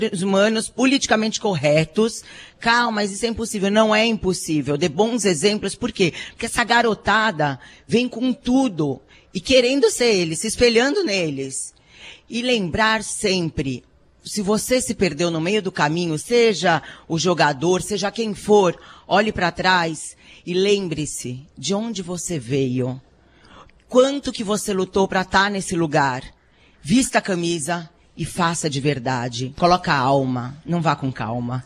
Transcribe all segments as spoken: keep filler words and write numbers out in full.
humanos politicamente corretos. Calma, mas isso é impossível. Não é impossível. Dê bons exemplos. Por quê? Porque essa garotada vem com tudo e querendo ser eles, se espelhando neles. E lembrar sempre, se você se perdeu no meio do caminho, seja o jogador, seja quem for, olhe para trás e lembre-se de onde você veio. Quanto que você lutou para estar nesse lugar. Vista a camisa e faça de verdade. Coloca a alma, não vá com calma.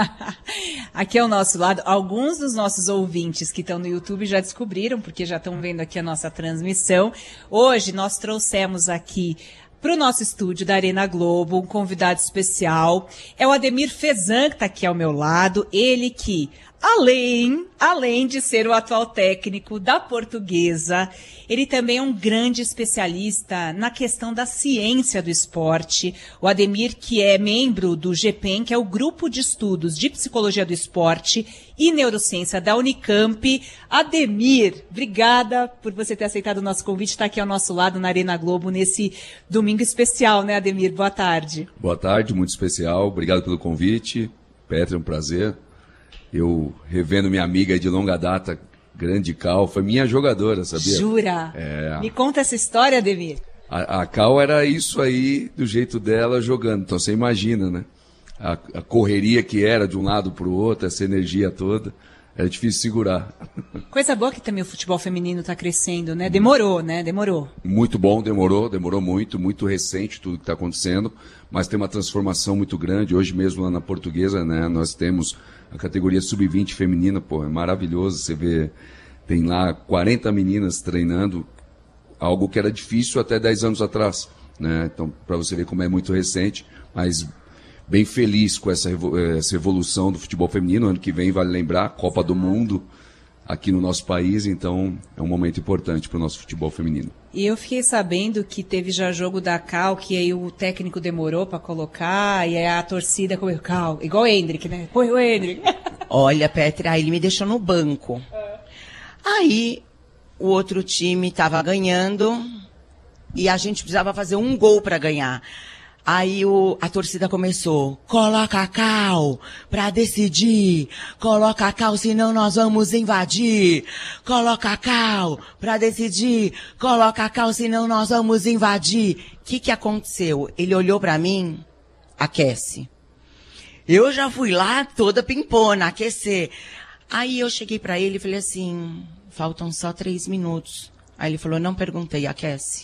Aqui ao nosso lado, alguns dos nossos ouvintes que estão no YouTube já descobriram, porque já estão vendo aqui a nossa transmissão. Hoje nós trouxemos aqui para o nosso estúdio da Arena Globo um convidado especial. É o Ademir Fezan, que está aqui ao meu lado. Ele que, além, além de ser o atual técnico da Portuguesa, ele também é um grande especialista na questão da ciência do esporte. O Ademir, que é membro do G P E M, que é o Grupo de Estudos de Psicologia do Esporte e Neurociência da Unicamp. Ademir, obrigada por você ter aceitado o nosso convite, estar aqui ao nosso lado na Arena Globo nesse domingo especial, né, Ademir? Boa tarde. Boa tarde, muito especial. Obrigado pelo convite. Petra, é um prazer. Eu, revendo minha amiga de longa data, grande Cal, foi minha jogadora, sabia? Jura? É. Me conta essa história, Ademir. A, a Cal era isso aí, do jeito dela, jogando. Então você imagina, né? A, a correria que era de um lado para o outro, essa energia toda, era difícil segurar. Coisa boa que também o futebol feminino está crescendo, né? Demorou, né? Demorou. Muito bom, demorou, demorou muito, muito recente tudo que está acontecendo, mas tem uma transformação muito grande. Hoje mesmo lá na Portuguesa, né, nós temos a categoria sub vinte feminina, pô, é maravilhoso. Você vê, tem lá quarenta meninas treinando, algo que era difícil até dez anos atrás, né? Então, para você ver como é muito recente, mas bem feliz com essa, essa evolução do futebol feminino. Ano que vem, vale lembrar, Copa do Mundo aqui no nosso país, então é um momento importante para o nosso futebol feminino. E eu fiquei sabendo que teve já jogo da Cal, que aí o técnico demorou para colocar, e aí a torcida comeu Cal, igual o Hendrick, né? Põe o Hendrick. Olha, Petra, ele me deixou no banco. Aí o outro time estava ganhando e a gente precisava fazer um gol para ganhar. Aí o, a torcida começou, coloca a Cal pra decidir, coloca a Cal, senão nós vamos invadir, coloca a Cal pra decidir, coloca a Cal, senão nós vamos invadir. O que que aconteceu? Ele olhou pra mim, aquece. Eu já fui lá toda pimpona, aquecer. Aí eu cheguei pra ele e falei assim, faltam só três minutos. Aí ele falou, não perguntei, aquece.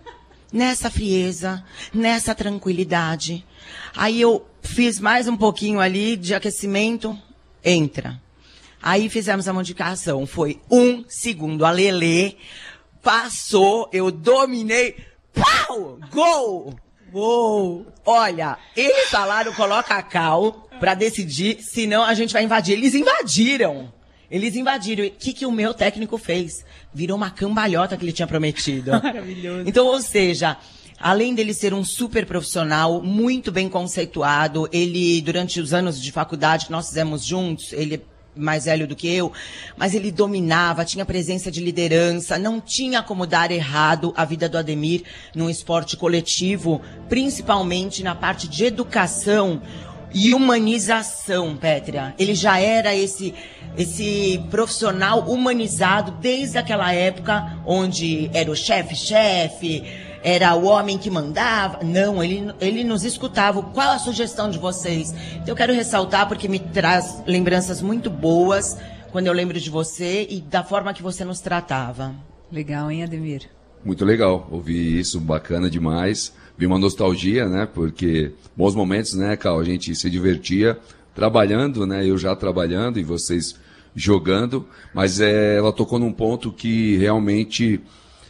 Nessa frieza, nessa tranquilidade. Aí eu fiz mais um pouquinho ali de aquecimento, entra. Aí fizemos a modificação, foi um segundo, a Lelê passou, eu dominei, pau, gol, gol. Olha, eles falaram, coloca a Cal pra decidir, senão a gente vai invadir. Eles invadiram. Eles invadiram. O que que o meu técnico fez? Virou uma cambalhota que ele tinha prometido. Maravilhoso. Então, ou seja, além dele ser um super profissional, muito bem conceituado, ele, durante os anos de faculdade que nós fizemos juntos, ele é mais velho do que eu, mas ele dominava, tinha presença de liderança, não tinha como dar errado a vida do Ademir num esporte coletivo, principalmente na parte de educação e humanização, Pétria. Ele já era esse, esse profissional humanizado desde aquela época, onde era o chefe-chefe, era o homem que mandava. Não, ele, ele nos escutava. Qual a sugestão de vocês? Então, eu quero ressaltar, porque me traz lembranças muito boas, quando eu lembro de você e da forma que você nos tratava. Legal, hein, Ademir? Muito legal, ouvir isso, bacana demais. Vi uma nostalgia, né? Porque bons momentos, né, Cal? A gente se divertia trabalhando, né? Eu já trabalhando e vocês jogando. Mas é, ela tocou num ponto que realmente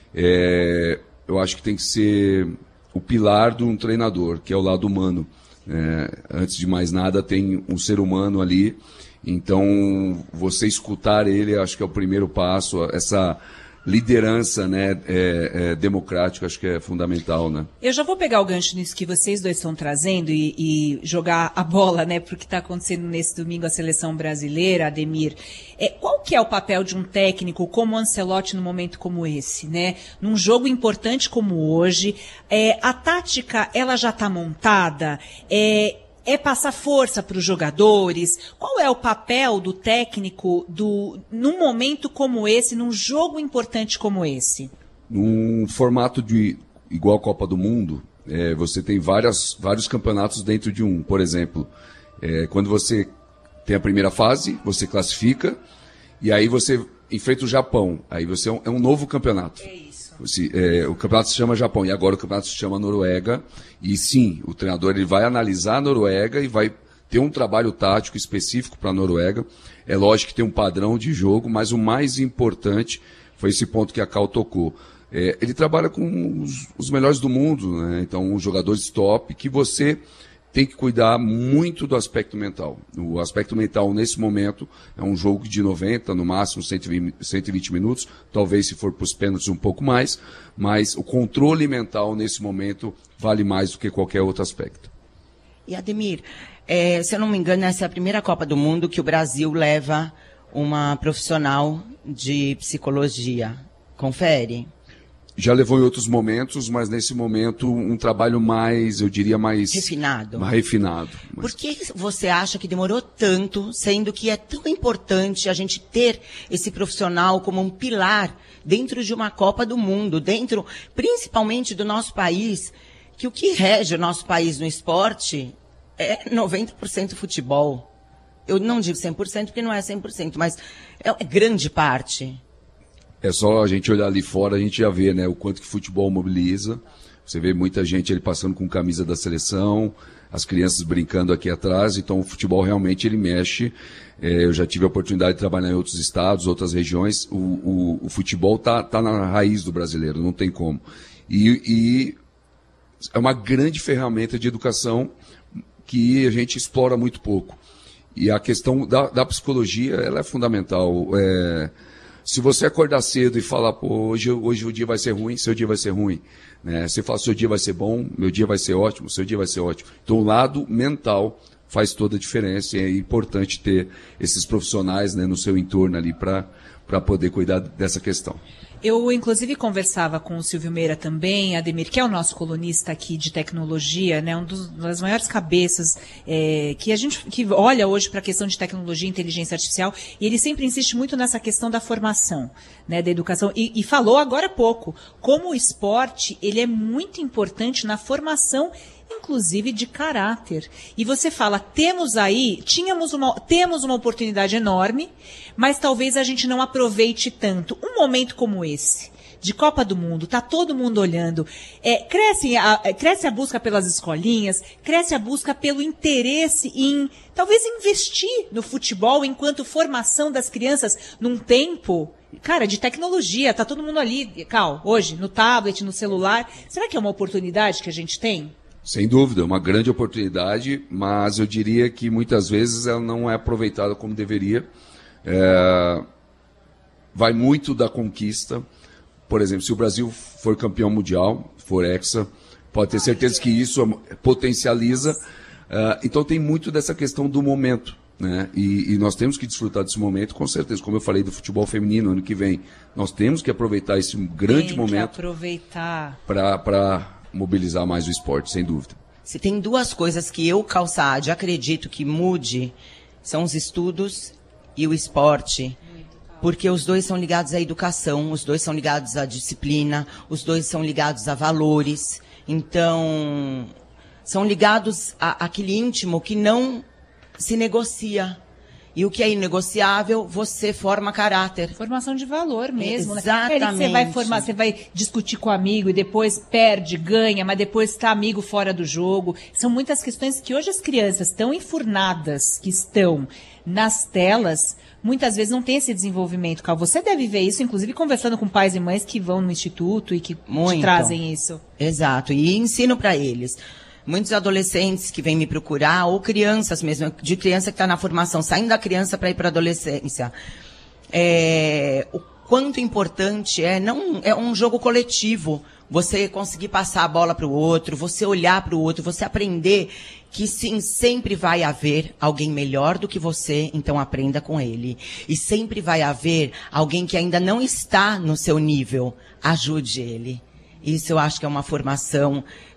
é, eu acho que tem que ser o pilar de um treinador, que é o lado humano. É, antes de mais nada, tem um ser humano ali. Então, você escutar ele, acho que é o primeiro passo. Essa liderança, né, é, é, democrática, acho que é fundamental, né? Eu já vou pegar o gancho nisso que vocês dois estão trazendo e, e jogar a bola, né, pro que está acontecendo nesse domingo a seleção brasileira, Ademir. É, qual que é o papel de um técnico como o Ancelotti num momento como esse, né? Num jogo importante como hoje, é, a tática, ela já está montada? É, é passar força para os jogadores? Qual é o papel do técnico do, num momento como esse, num jogo importante como esse? Num formato de igual a Copa do Mundo, é, você tem várias, vários campeonatos dentro de um. Por exemplo, é, quando você tem a primeira fase, você classifica, e aí você enfrenta o Japão. Aí você é um, é um novo campeonato. É isso. Você, é, o campeonato se chama Japão, e agora o campeonato se chama Noruega. E sim, o treinador ele vai analisar a Noruega e vai ter um trabalho tático específico para a Noruega. É lógico que tem um padrão de jogo, mas o mais importante foi esse ponto que a Cal tocou. É, ele trabalha com os, os melhores do mundo, né? Então, os jogadores top, que você tem que cuidar muito do aspecto mental. O aspecto mental, nesse momento, é um jogo de noventa, no máximo cento e vinte minutos, talvez se for para os pênaltis um pouco mais, mas o controle mental, nesse momento, vale mais do que qualquer outro aspecto. E, Ademir, é, se eu não me engano, essa é a primeira Copa do Mundo que o Brasil leva uma profissional de psicologia. Confere? Já levou em outros momentos, mas nesse momento um trabalho mais, eu diria, mais... Refinado. Mais refinado. Mas... Por que você acha que demorou tanto, sendo que é tão importante a gente ter esse profissional como um pilar dentro de uma Copa do Mundo, dentro, principalmente do nosso país, que o que rege o nosso país no esporte é noventa por cento futebol. Eu não digo cem por cento porque não é cem por cento, mas é grande parte. É só a gente olhar ali fora, a gente já vê, né, o quanto que o futebol mobiliza. Você vê muita gente ele passando com camisa da seleção, as crianças brincando aqui atrás, então o futebol realmente ele mexe. É, eu já tive a oportunidade de trabalhar em outros estados, outras regiões. O, o, o futebol tá, tá na raiz do brasileiro, não tem como. E, e é uma grande ferramenta de educação que a gente explora muito pouco. E a questão da, da psicologia, ela é fundamental. É, se você acordar cedo e falar, pô, hoje, hoje o dia vai ser ruim, seu dia vai ser ruim. Né? Você fala, seu dia vai ser bom, meu dia vai ser ótimo, seu dia vai ser ótimo. Então, o lado mental faz toda a diferença e é importante ter esses profissionais, né, no seu entorno ali para para poder cuidar dessa questão. Eu, inclusive, conversava com o Silvio Meira também, Ademir, que é o nosso colunista aqui de tecnologia, né, um dos, das maiores cabeças é, que a gente que olha hoje para a questão de tecnologia e inteligência artificial, e ele sempre insiste muito nessa questão da formação, né, da educação, e, e falou agora há pouco, como o esporte ele é muito importante na formação, inclusive de caráter. E você fala, temos aí, tínhamos uma, temos uma oportunidade enorme, mas talvez a gente não aproveite tanto. Um momento como esse, de Copa do Mundo, tá todo mundo olhando, é, cresce, a, cresce a busca pelas escolinhas, cresce a busca pelo interesse em, talvez, investir no futebol enquanto formação das crianças num tempo, cara, de tecnologia, tá todo mundo ali, Cal, hoje, no tablet, no celular. Será que é uma oportunidade que a gente tem? Sem dúvida, uma grande oportunidade, mas eu diria que muitas vezes ela não é aproveitada como deveria. É, vai muito da conquista. Por exemplo, se o Brasil for campeão mundial, for hexa, pode ter certeza que isso potencializa. É, então tem muito dessa questão do momento, né? E, e nós temos que desfrutar desse momento, com certeza. Como eu falei do futebol feminino ano que vem, nós temos que aproveitar esse grande tem momento. Que aproveitar. Para mobilizar mais o esporte, sem dúvida. Se tem duas coisas que eu, Cal Saad, acredito que mude, são os estudos e o esporte. Porque os dois são ligados à educação, os dois são ligados à disciplina, os dois são ligados a valores. Então, são ligados à, àquele íntimo que não se negocia. E o que é inegociável, você forma caráter. Formação de valor mesmo, Exatamente. né? Você vai formar, você vai discutir com o amigo e depois perde, ganha, mas depois está amigo fora do jogo. São muitas questões que hoje as crianças tão enfurnadas que estão nas telas, muitas vezes não tem esse desenvolvimento. Cal, você deve ver isso, inclusive conversando com pais e mães que vão no instituto e que te trazem isso. Exato, e ensino para eles. Muitos adolescentes que vêm me procurar, ou crianças mesmo, de criança que está na formação, saindo da criança para ir para a adolescência. É, o quanto importante é, não, é um jogo coletivo, você conseguir passar a bola para o outro, você olhar para o outro, você aprender que sim, sempre vai haver alguém melhor do que você, então aprenda com ele. E sempre vai haver alguém que ainda não está no seu nível, ajude ele. Isso eu acho que é uma formação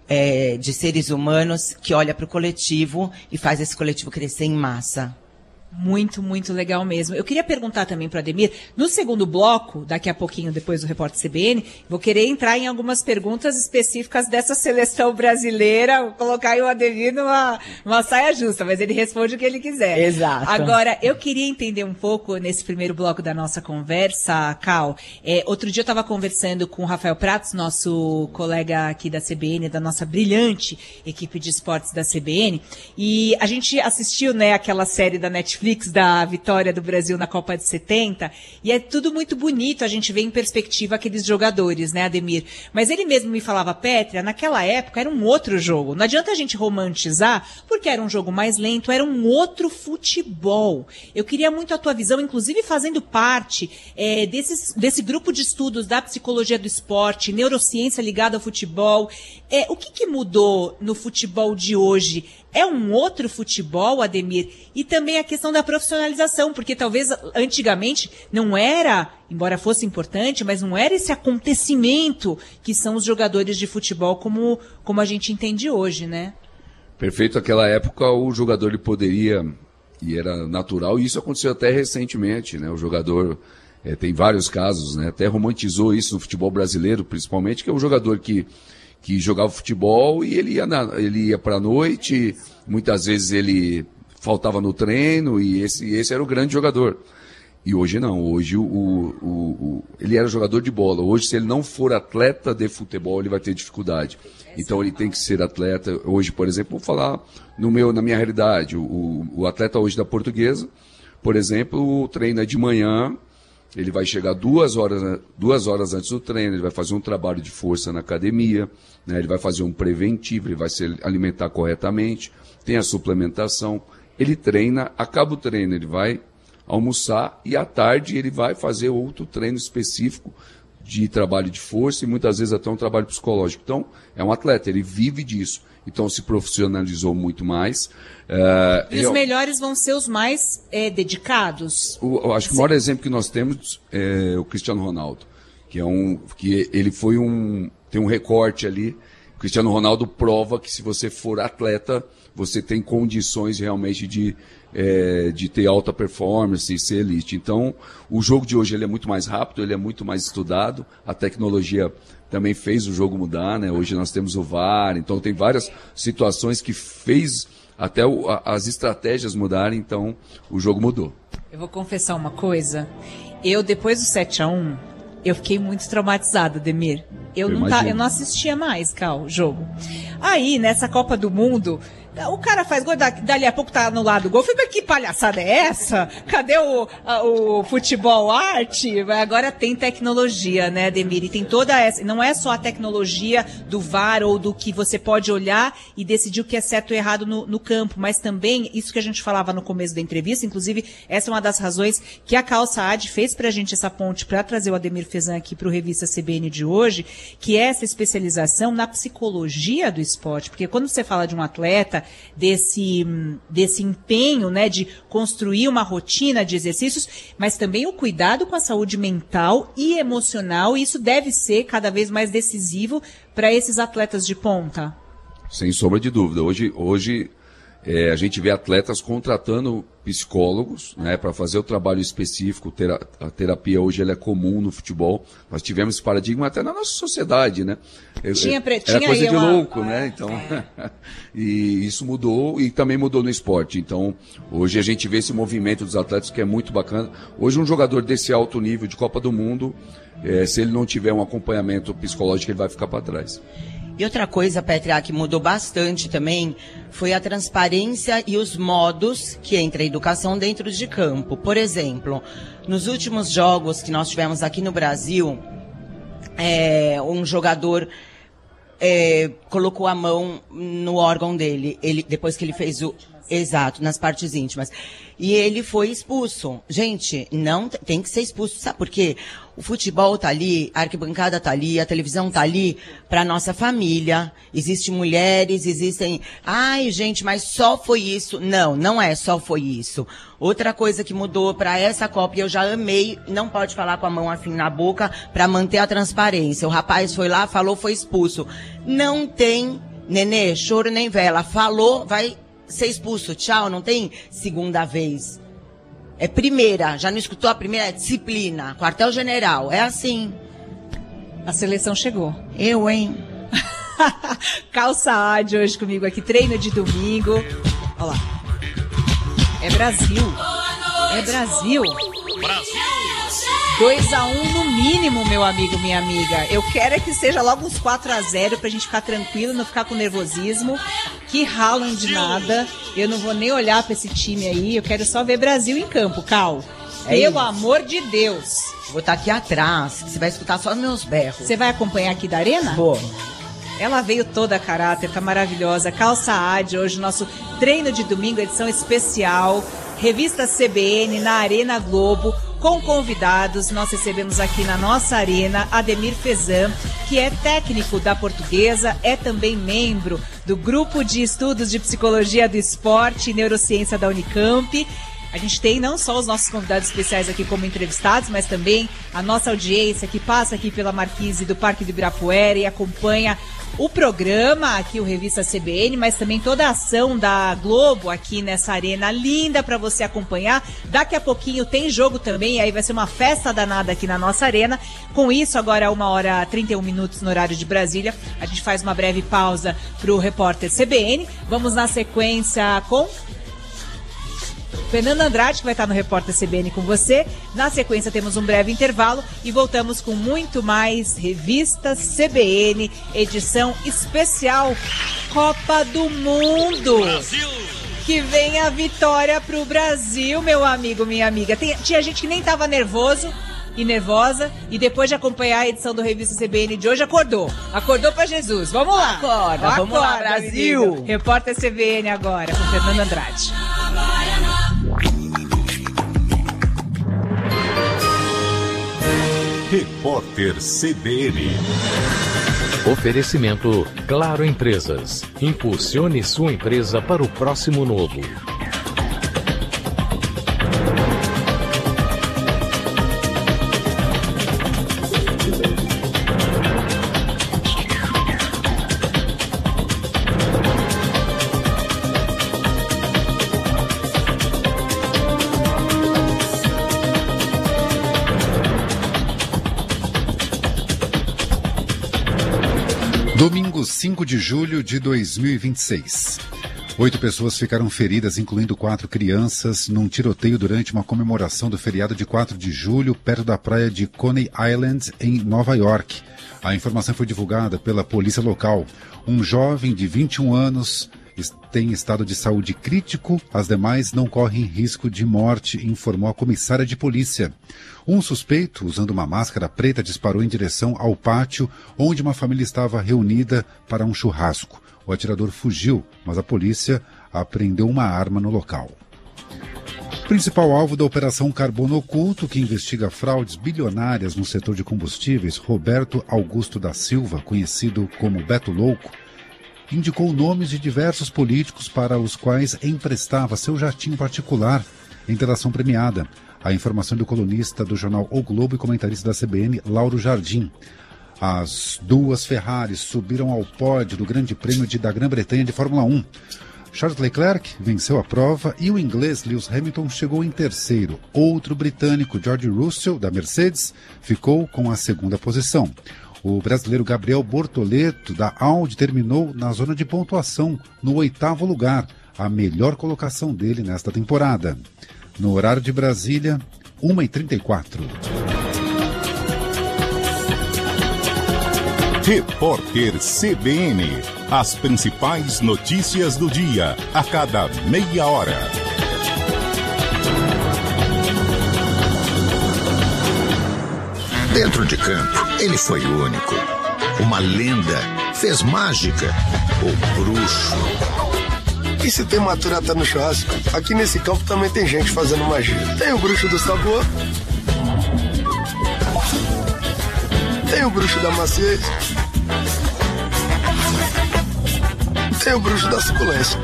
é, de seres humanos que olha para o coletivo e faz esse coletivo crescer em massa. Muito, muito legal mesmo. Eu queria perguntar também para o Ademir, no segundo bloco, daqui a pouquinho depois do Repórter C B N, vou querer entrar em algumas perguntas específicas dessa seleção brasileira, vou colocar aí o Ademir numa, numa saia justa, mas ele responde o que ele quiser. Exato. Agora, eu queria entender um pouco nesse primeiro bloco da nossa conversa, Cal. É, outro dia eu estava conversando com o Rafael Pratos, nosso colega aqui da C B N, da nossa brilhante equipe de esportes da C B N, e a gente assistiu, né, aquela série da Netflix, da vitória do Brasil na Copa de setenta, e é tudo muito bonito, a gente vê em perspectiva aqueles jogadores, né, Ademir? Mas ele mesmo me falava, Pétria, naquela época era um outro jogo, não adianta a gente romantizar, porque era um jogo mais lento, era um outro futebol. Eu queria muito a tua visão, inclusive fazendo parte é, desses, desse grupo de estudos da psicologia do esporte, neurociência ligada ao futebol. É, o que, que mudou no futebol de hoje? É um outro futebol, Ademir? E também a questão da profissionalização, porque talvez antigamente não era, embora fosse importante, mas não era esse acontecimento que são os jogadores de futebol como, como a gente entende hoje, né? Perfeito. Naquela época o jogador ele poderia, e era natural, e isso aconteceu até recentemente, né? O jogador, é, tem vários casos, né? Até romantizou isso no futebol brasileiro, principalmente, que é um jogador que que jogava futebol e ele ia, na, ele ia para a noite, muitas vezes ele faltava no treino e esse, esse era o grande jogador. E hoje não, hoje o, o, o, ele era jogador de bola. Hoje, se ele não for atleta de futebol, ele vai ter dificuldade. Então ele tem que ser atleta. Hoje, por exemplo, vou falar no meu, na minha realidade, o, o atleta hoje da Portuguesa, por exemplo, treina de manhã. Ele vai chegar duas horas, duas horas antes do treino, ele vai fazer um trabalho de força na academia, né? Ele vai fazer um preventivo, ele vai se alimentar corretamente, tem a suplementação, ele treina, acaba o treino, ele vai almoçar e à tarde ele vai fazer outro treino específico de trabalho de força e muitas vezes até um trabalho psicológico. Então, é um atleta, ele vive disso. Então, se profissionalizou muito mais. Uh, e os eu, melhores vão ser os mais é, dedicados? O, eu acho que o maior exemplo que nós temos é o Cristiano Ronaldo, que é um, que ele foi um, tem um recorte ali. O Cristiano Ronaldo prova que se você for atleta, você tem condições realmente de, é, de ter alta performance e ser elite. Então, o jogo de hoje ele é muito mais rápido, ele é muito mais estudado, a tecnologia também fez o jogo mudar, né? Hoje nós temos o V A R, então tem várias situações que fez até o, a, as estratégias mudarem, então o jogo mudou. Eu vou confessar uma coisa, eu depois do sete a um, eu fiquei muito traumatizada, Ademir. Eu, eu, não, tá, eu não assistia mais, Cal, o jogo. Aí, nessa Copa do Mundo, o cara faz gol, dali a pouco tá anulado o gol. Falei, mas que palhaçada é essa? Cadê o, a, o futebol arte? Agora tem tecnologia, né, Ademir? E tem toda essa, não é só a tecnologia do V A R ou do que você pode olhar e decidir o que é certo ou errado no, no campo, mas também isso que a gente falava no começo da entrevista, inclusive essa é uma das razões que a Calça A D fez pra gente essa ponte para trazer o Ademir Fezan aqui pro Revista C B N de hoje, que é essa especialização na psicologia do esporte, porque quando você fala de um atleta, desse, desse empenho, né, de construir uma rotina de exercícios, mas também o cuidado com a saúde mental e emocional, e isso deve ser cada vez mais decisivo para esses atletas de ponta. Sem sombra de dúvida. Hoje, hoje é, a gente vê atletas contratando psicólogos, né, para fazer o trabalho específico. Tera, a terapia hoje ela é comum no futebol. Nós tivemos esse paradigma até na nossa sociedade, né? Tinha, Era tinha coisa de uma... louco, né? Então, é. E isso mudou e também mudou no esporte. Então, hoje a gente vê esse movimento dos atletas que é muito bacana. Hoje um jogador desse alto nível de Copa do Mundo, é, se ele não tiver um acompanhamento psicológico, ele vai ficar para trás. E outra coisa, Pétria, que mudou bastante também, foi a transparência e os modos que entra a educação dentro de campo. Por exemplo, nos últimos jogos que nós tivemos aqui no Brasil, é, um jogador é, colocou a mão no órgão dele, ele, depois que ele fez o... Exato, nas partes íntimas. E ele foi expulso. Gente, não tem que ser expulso. Sabe por quê? O futebol tá ali, a arquibancada tá ali, a televisão tá ali pra nossa família. Existem mulheres, existem... Ai, gente, mas só foi isso. Não, não é só foi isso. Outra coisa que mudou pra essa Copa, e eu já amei, não pode falar com a mão assim na boca pra manter a transparência. O rapaz foi lá, falou, foi expulso. Não tem Nenê, choro nem vela. Falou, vai ser expulso. Tchau, não tem segunda vez. É primeira. Já não escutou a primeira? É disciplina. Quartel-general. É assim. A seleção chegou. Eu, hein? Calça A de hoje comigo aqui. Treino de domingo. Olha lá. É Brasil. É Brasil. Brasil. dois a um no mínimo, meu amigo, minha amiga. Eu quero é que seja logo uns quatro a zero pra gente ficar tranquilo, não ficar com nervosismo. Que ralam de nada. Eu não vou nem olhar pra esse time aí. Eu quero só ver Brasil em campo, Cal. É Pelo isso. amor de Deus. Vou estar aqui atrás, que você vai escutar só os meus berros. Você vai acompanhar aqui da Arena? Vou. Ela veio toda a caráter, tá maravilhosa. Calça A de hoje, nosso treino de domingo, edição especial. Revista C B N na Arena Globo, com convidados. Nós recebemos aqui na nossa arena Ademir Fezan, que é técnico da Portuguesa, é também membro do Grupo de Estudos de Psicologia do Esporte e Neurociência da Unicamp. A gente tem não só os nossos convidados especiais aqui como entrevistados, mas também a nossa audiência que passa aqui pela marquise do Parque do Ibirapuera e acompanha o programa, aqui o Revista C B N, mas também toda a ação da Globo aqui nessa arena linda para você acompanhar. Daqui a pouquinho tem jogo também, aí vai ser uma festa danada aqui na nossa arena. Com isso, agora uma hora e trinta e um minutos no horário de Brasília, a gente faz uma breve pausa para o repórter C B N. Vamos na sequência com Fernando Andrade, que vai estar no Repórter C B N com você. Na sequência temos um breve intervalo e voltamos com muito mais Revista C B N, edição especial Copa do Mundo. Brasil. Que vem a vitória pro Brasil, meu amigo, minha amiga. Tem, tinha gente que nem estava nervoso e nervosa e depois de acompanhar a edição do Revista C B N de hoje, acordou. Acordou pra Jesus. Vamos lá. Acorda, vamos lá, Brasil. Menino. Repórter C B N agora, com Fernando Andrade. Repórter C B N. Oferecimento Claro Empresas. Impulsione sua empresa para o próximo novo. Domingo, cinco de julho de dois mil e vinte e seis. Oito pessoas ficaram feridas, incluindo quatro crianças, num tiroteio durante uma comemoração do feriado de quatro de julho, perto da praia de Coney Island, em Nova York. A informação foi divulgada pela polícia local. Um jovem de vinte e um anos tem estado de saúde crítico, as demais não correm risco de morte, informou a comissária de polícia. Um suspeito, usando uma máscara preta, disparou em direção ao pátio onde uma família estava reunida para um churrasco. O atirador fugiu, mas a polícia apreendeu uma arma no local. Principal alvo da Operação Carbono Oculto, que investiga fraudes bilionárias no setor de combustíveis, Roberto Augusto da Silva, conhecido como Beto Louco, indicou nomes de diversos políticos para os quais emprestava seu jatinho particular em delação premiada. A informação do colunista do jornal O Globo e comentarista da C B N, Lauro Jardim. As duas Ferraris subiram ao pódio do Grande Prêmio de, da Grã-Bretanha de Fórmula um. Charles Leclerc venceu a prova e o inglês Lewis Hamilton chegou em terceiro. Outro britânico, George Russell, da Mercedes, ficou com a segunda posição. O brasileiro Gabriel Bortoleto, da Audi, terminou na zona de pontuação, no oitavo lugar, a melhor colocação dele nesta temporada. No horário de Brasília, uma e trinta e quatro. Repórter C B N. As principais notícias do dia, a cada meia hora. Dentro de campo, ele foi único. Uma lenda, fez mágica, o bruxo. E se tem maturata no churrasco, aqui nesse campo também tem gente fazendo magia. Tem o bruxo do sabor, tem o bruxo da maciez, tem o bruxo da suculência.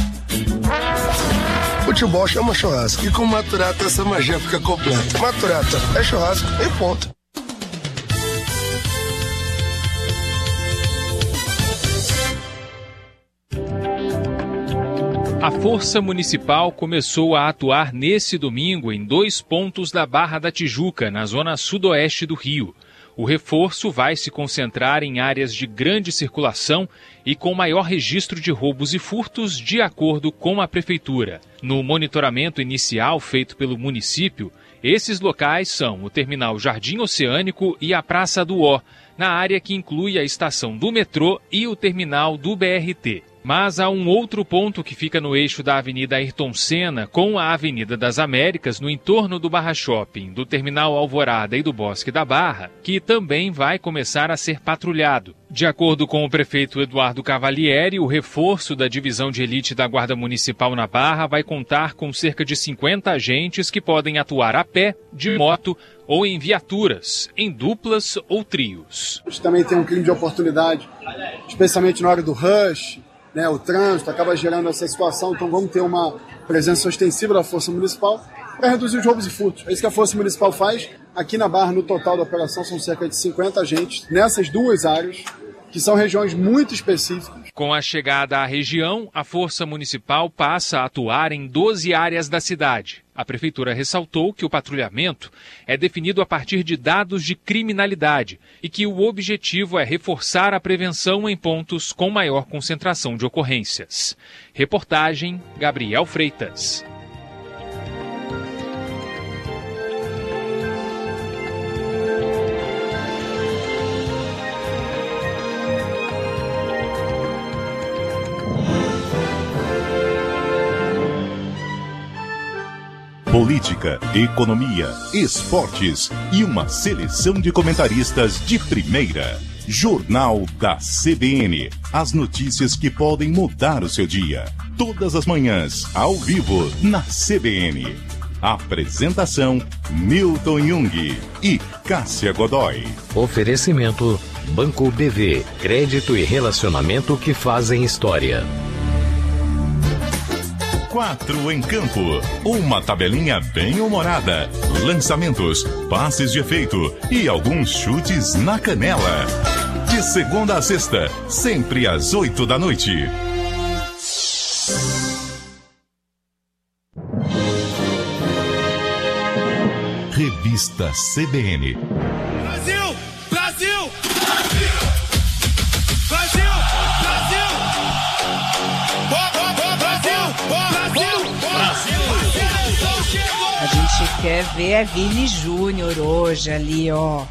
Futebol chama churrasco e com maturata essa magia fica completa. Maturata é churrasco e ponto. Força Municipal começou a atuar nesse domingo em dois pontos da Barra da Tijuca, na zona sudoeste do Rio. O reforço vai se concentrar em áreas de grande circulação e com maior registro de roubos e furtos, de acordo com a Prefeitura. No monitoramento inicial feito pelo município, esses locais são o Terminal Jardim Oceânico e a Praça do Ó, na área que inclui a estação do metrô e o terminal do B R T. Mas há um outro ponto que fica no eixo da Avenida Ayrton Senna com a Avenida das Américas, no entorno do Barra Shopping, do Terminal Alvorada e do Bosque da Barra, que também vai começar a ser patrulhado. De acordo com o prefeito Eduardo Cavalieri, o reforço da divisão de elite da Guarda Municipal na Barra vai contar com cerca de cinquenta agentes que podem atuar a pé, de moto ou em viaturas, em duplas ou trios. A gente também tem um crime de oportunidade, especialmente na hora do rush, né, o trânsito acaba gerando essa situação, então vamos ter uma presença ostensiva da Força Municipal para reduzir os roubos e furtos. É isso que a Força Municipal faz. Aqui na Barra, no total da operação, são cerca de cinquenta agentes nessas duas áreas, que são regiões muito específicas. Com a chegada à região, a Força Municipal passa a atuar em doze áreas da cidade. A Prefeitura ressaltou que o patrulhamento é definido a partir de dados de criminalidade e que o objetivo é reforçar a prevenção em pontos com maior concentração de ocorrências. Reportagem Gabriel Freitas. Política, economia, esportes e uma seleção de comentaristas de primeira. Jornal da C B N. As notícias que podem mudar o seu dia. Todas as manhãs, ao vivo, na C B N. Apresentação, Milton Jung e Cássia Godoy. Oferecimento, Banco B V. Crédito e relacionamento que fazem história. Quatro em campo, uma tabelinha bem humorada, lançamentos, passes de efeito e alguns chutes na canela. De segunda a sexta, sempre às oito da noite. Revista C B N. Brasil! Brasil! Brasil! Brasil! Brasil! A gente quer ver a Vini Júnior hoje ali, ó.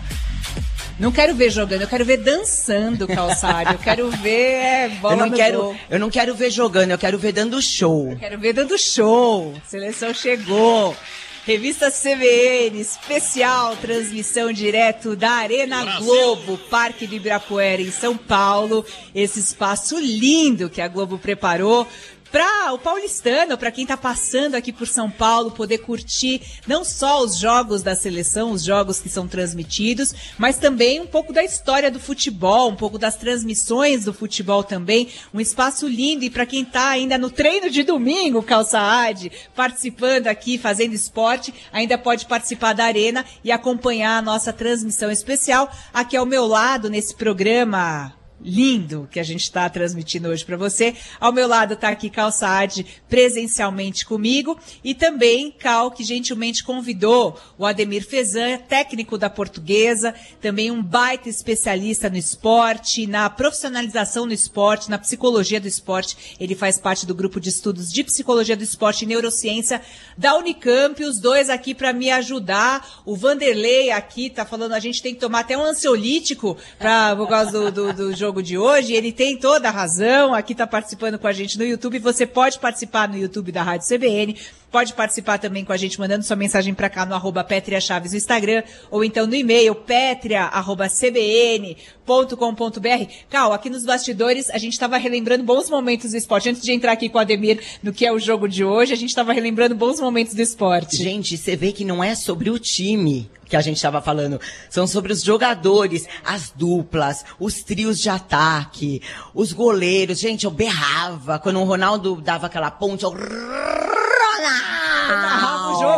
Não quero ver jogando, eu quero ver dançando, Calçado. Eu quero ver é, bola eu não no quero, gol. Eu não quero ver jogando, eu quero ver dando show. Eu quero ver dando show. Seleção chegou. Revista C B N, especial, transmissão direto da Arena Brasil. Globo, Parque do Ibirapuera, em São Paulo. Esse espaço lindo que a Globo preparou para o paulistano, para quem está passando aqui por São Paulo, poder curtir não só os jogos da seleção, os jogos que são transmitidos, mas também um pouco da história do futebol, um pouco das transmissões do futebol também. Um espaço lindo, e para quem está ainda no treino de domingo, Calçaade, participando aqui, fazendo esporte, ainda pode participar da Arena e acompanhar a nossa transmissão especial aqui ao meu lado nesse programa lindo que a gente está transmitindo hoje para você. Ao meu lado está aqui Calçaade presencialmente comigo, e também Cal, que gentilmente convidou o Ademir Fezan, técnico da Portuguesa, também um baita especialista no esporte, na profissionalização no esporte, na psicologia do esporte. Ele faz parte do grupo de estudos de psicologia do esporte e neurociência da Unicamp. Os dois aqui para me ajudar. O Vanderlei aqui tá falando, a gente tem que tomar até um ansiolítico pra, por causa do, do, do jogo de hoje. Ele tem toda a razão, aqui está participando com a gente no YouTube. Você pode participar no YouTube da Rádio C B N, pode participar também com a gente mandando sua mensagem para cá no arroba Pétria Chaves no Instagram, ou então no e-mail pétria arroba c b n ponto com ponto b r. Cal, aqui nos bastidores a gente estava relembrando bons momentos do esporte. Antes de entrar aqui com o Ademir no que é o jogo de hoje, a gente estava relembrando bons momentos do esporte. Gente, você vê que não é sobre o time que a gente estava falando, são sobre os jogadores, as duplas, os trios de ataque, os goleiros. Gente, eu berrava quando o Ronaldo dava aquela ponte, eu... narrava o jogo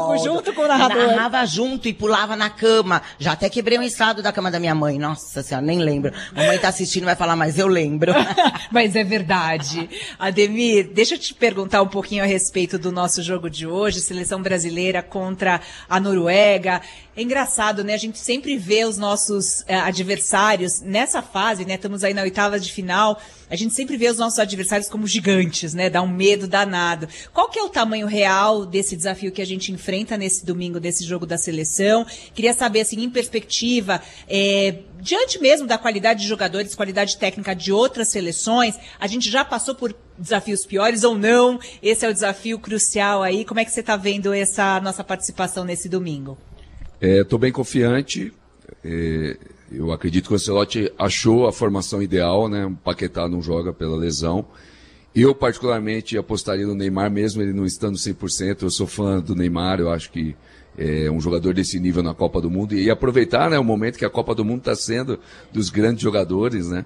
jogo junto com o narrador. Narrava junto e pulava na cama. Já até quebrei um estrado da cama da minha mãe. Nossa senhora, nem lembro. A mãe tá assistindo, vai falar, mas eu lembro. Mas é verdade. Ademir, deixa eu te perguntar um pouquinho a respeito do nosso jogo de hoje, seleção brasileira contra a Noruega. É engraçado, né? A gente sempre vê os nossos eh, adversários nessa fase, né? Estamos aí na oitava de final. A gente sempre vê os nossos adversários como gigantes, né? Dá um medo danado. Qual que é o tamanho real desse desafio que a gente enfrenta nesse domingo, desse jogo da seleção? Queria saber, assim, em perspectiva, é, diante mesmo da qualidade de jogadores, qualidade técnica de outras seleções, a gente já passou por desafios piores ou não? Esse é o desafio crucial aí. Como é que você está vendo essa nossa participação nesse domingo? Estou é, bem confiante. É, eu acredito que o Ancelotti achou a formação ideal, né? O Paquetá não joga pela lesão. Eu, particularmente, apostaria no Neymar, mesmo ele não estando cem por cento. Eu sou fã do Neymar, eu acho que é um jogador desse nível na Copa do Mundo. E aproveitar, né, o momento que a Copa do Mundo está sendo dos grandes jogadores, né?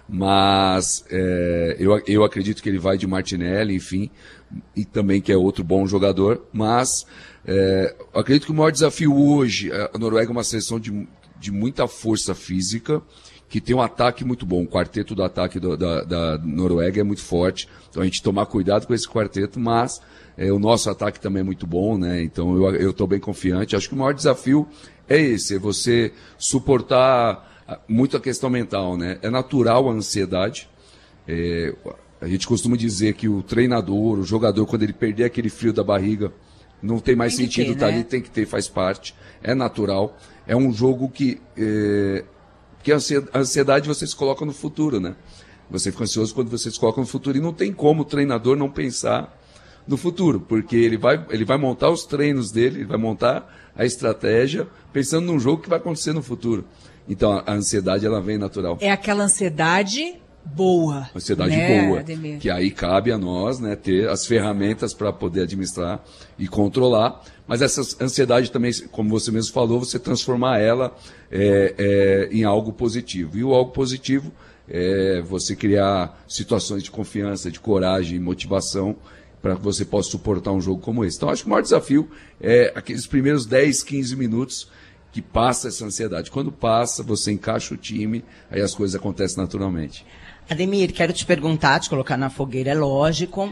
Mas é, eu, eu acredito que ele vai de Martinelli, enfim, e também que é outro bom jogador. Mas é, eu acredito que o maior desafio hoje, a Noruega é uma seleção de, de muita força física, que tem um ataque muito bom. O quarteto do ataque do, da, da Noruega é muito forte, então a gente tomar cuidado com esse quarteto, mas é, o nosso ataque também é muito bom, né? Então eu estou bem confiante. Acho que o maior desafio é esse, é você suportar muito a questão mental, né? É natural a ansiedade. É, a gente costuma dizer que o treinador, o jogador, quando ele perder aquele frio da barriga, não tem mais tem sentido estar, né? Ali, tem que ter, faz parte. É natural. É um jogo que... É, que a ansiedade você se coloca no futuro, né? Você fica ansioso quando você se coloca no futuro. E não tem como o treinador não pensar no futuro, porque ele vai, ele vai montar os treinos dele, ele vai montar a estratégia pensando num jogo que vai acontecer no futuro. Então, a ansiedade, ela vem natural. É aquela ansiedade boa. Ansiedade né, boa. Ademir? Que aí cabe a nós, né, ter as ferramentas para poder administrar e controlar. Mas essa ansiedade também, como você mesmo falou, você transformar ela é, é, em algo positivo. E o algo positivo é você criar situações de confiança, de coragem e motivação para que você possa suportar um jogo como esse. Então, acho que o maior desafio é aqueles primeiros dez, quinze minutos que passa essa ansiedade. Quando passa, você encaixa o time, aí as coisas acontecem naturalmente. Ademir, quero te perguntar, te colocar na fogueira, é lógico.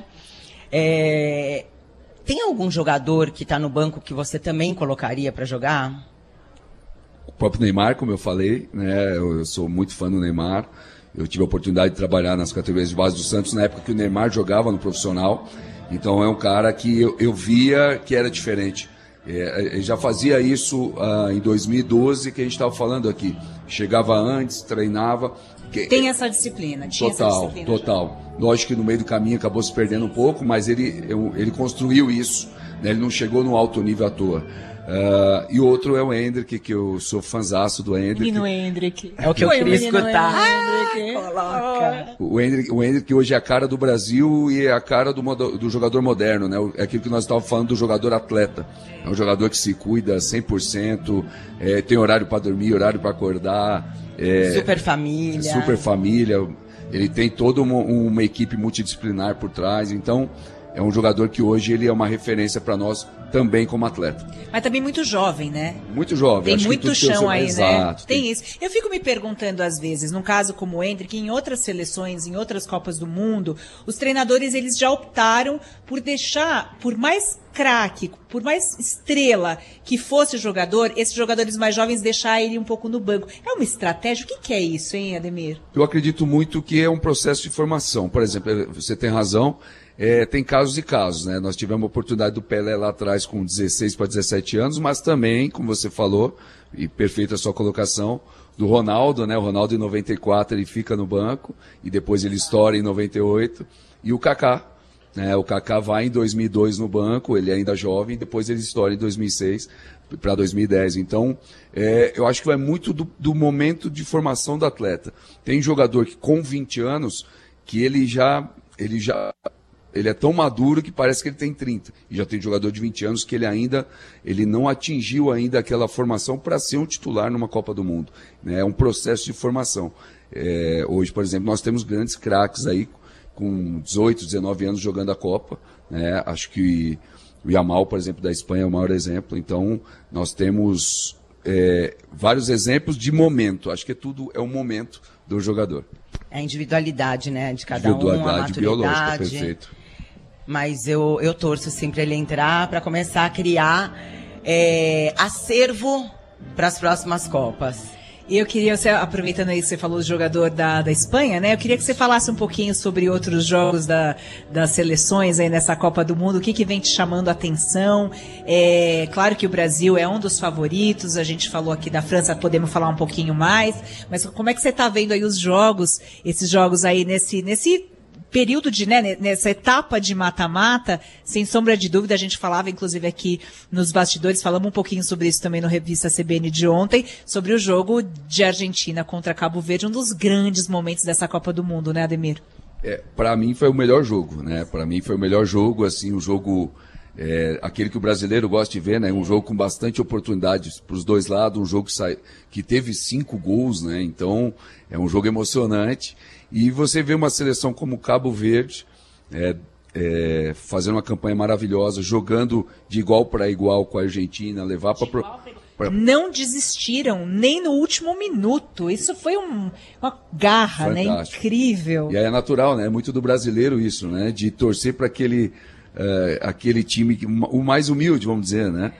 É... Tem algum jogador que está no banco que você também colocaria para jogar? O próprio Neymar, como eu falei, né? Eu, eu sou muito fã do Neymar. Eu tive a oportunidade de trabalhar nas categorias de base do Santos na época que o Neymar jogava no profissional. Então é um cara que eu, eu via que era diferente. É, ele já fazia isso ah, em dois mil e doze, que a gente estava falando aqui. Chegava antes, treinava. Que, Tem essa disciplina. Tinha total, essa disciplina total. Já. Lógico que no meio do caminho acabou se perdendo um pouco, mas ele, ele construiu isso. Né? Ele não chegou no alto nível à toa. Uh, e outro é o Endrick, que eu sou fãzaço do Endrick. Menino Endrick. É o que eu queria escutar. Ah, o Endrick, o Endrick hoje é a cara do Brasil e é a cara do, do jogador moderno, né? É aquilo que nós estávamos falando do jogador atleta. É um jogador que se cuida cem por cento, é, tem horário para dormir, horário para acordar. É, super família. Super família. Ele tem toda uma, uma equipe multidisciplinar por trás, então é um jogador que hoje ele é uma referência para nós também como atleta. Mas também muito jovem, né? Muito jovem. Tem Acho muito que chão seu... aí, Exato, né? Tem, tem isso. Eu fico me perguntando às vezes, num caso como o Endrick, em outras seleções, em outras Copas do Mundo, os treinadores eles já optaram por deixar, por mais craque, por mais estrela que fosse o jogador, esses jogadores mais jovens deixar ele um pouco no banco. É uma estratégia? O que, que é isso, hein, Ademir? Eu acredito muito que é um processo de formação. Por exemplo, você tem razão. É, tem casos e casos, né? Nós tivemos a oportunidade do Pelé lá atrás com dezesseis para dezessete anos, mas também, como você falou, e perfeita a sua colocação, do Ronaldo, né? O Ronaldo em noventa e quatro ele fica no banco e depois ele estoura em noventa e oito. E o Kaká, né? O Kaká vai em dois mil e dois no banco, ele é ainda jovem, e depois ele estoura em dois mil e seis para dois mil e dez. Então, é, eu acho que vai muito do, do momento de formação do atleta. Tem jogador que com vinte anos, que ele já... Ele já Ele é tão maduro que parece que ele tem trinta. E já tem jogador de vinte anos que ele ainda ele não atingiu ainda aquela formação para ser um titular numa Copa do Mundo. Né? É um processo de formação. É, hoje, por exemplo, nós temos grandes craques aí com dezoito, dezenove anos jogando a Copa. né? Acho que o Yamal, por exemplo, da Espanha é o maior exemplo. Então, nós temos é, vários exemplos de momento. Acho que tudo é um momento do jogador. É a individualidade, né, de cada um, a Individualidade biológica, maturidade. perfeito. Mas eu, eu torço sim para ele entrar, para começar a criar é, acervo para as próximas Copas. E eu queria, você, aproveitando aí que você falou do jogador da, da Espanha, né? Eu queria que você falasse um pouquinho sobre outros jogos da, das seleções aí nessa Copa do Mundo. O que, que vem te chamando a atenção? É claro que o Brasil é um dos favoritos. A gente falou aqui da França, podemos falar um pouquinho mais. Mas como é que você está vendo aí os jogos, esses jogos aí nesse... nesse período de, né, nessa etapa de mata-mata, sem sombra de dúvida, a gente falava, inclusive aqui nos bastidores, falamos um pouquinho sobre isso também no Revista C B N de ontem, sobre o jogo de Argentina contra Cabo Verde, um dos grandes momentos dessa Copa do Mundo, né, Ademir? É, para mim foi o melhor jogo, né? Para mim foi o melhor jogo, assim, um jogo, é, aquele que o brasileiro gosta de ver, né? Um jogo com bastante oportunidades para os dois lados, um jogo que, sai, que teve cinco gols, né? Então, é um jogo emocionante. E você vê uma seleção como Cabo Verde, é, é, fazendo uma campanha maravilhosa, jogando de igual para igual com a Argentina, levar para... Pra... Não desistiram nem no último minuto. Isso foi um, uma garra, fantástico, né? Incrível. E aí é natural, né? É muito do brasileiro isso, né? De torcer para aquele, uh, aquele time, o mais humilde, vamos dizer, né?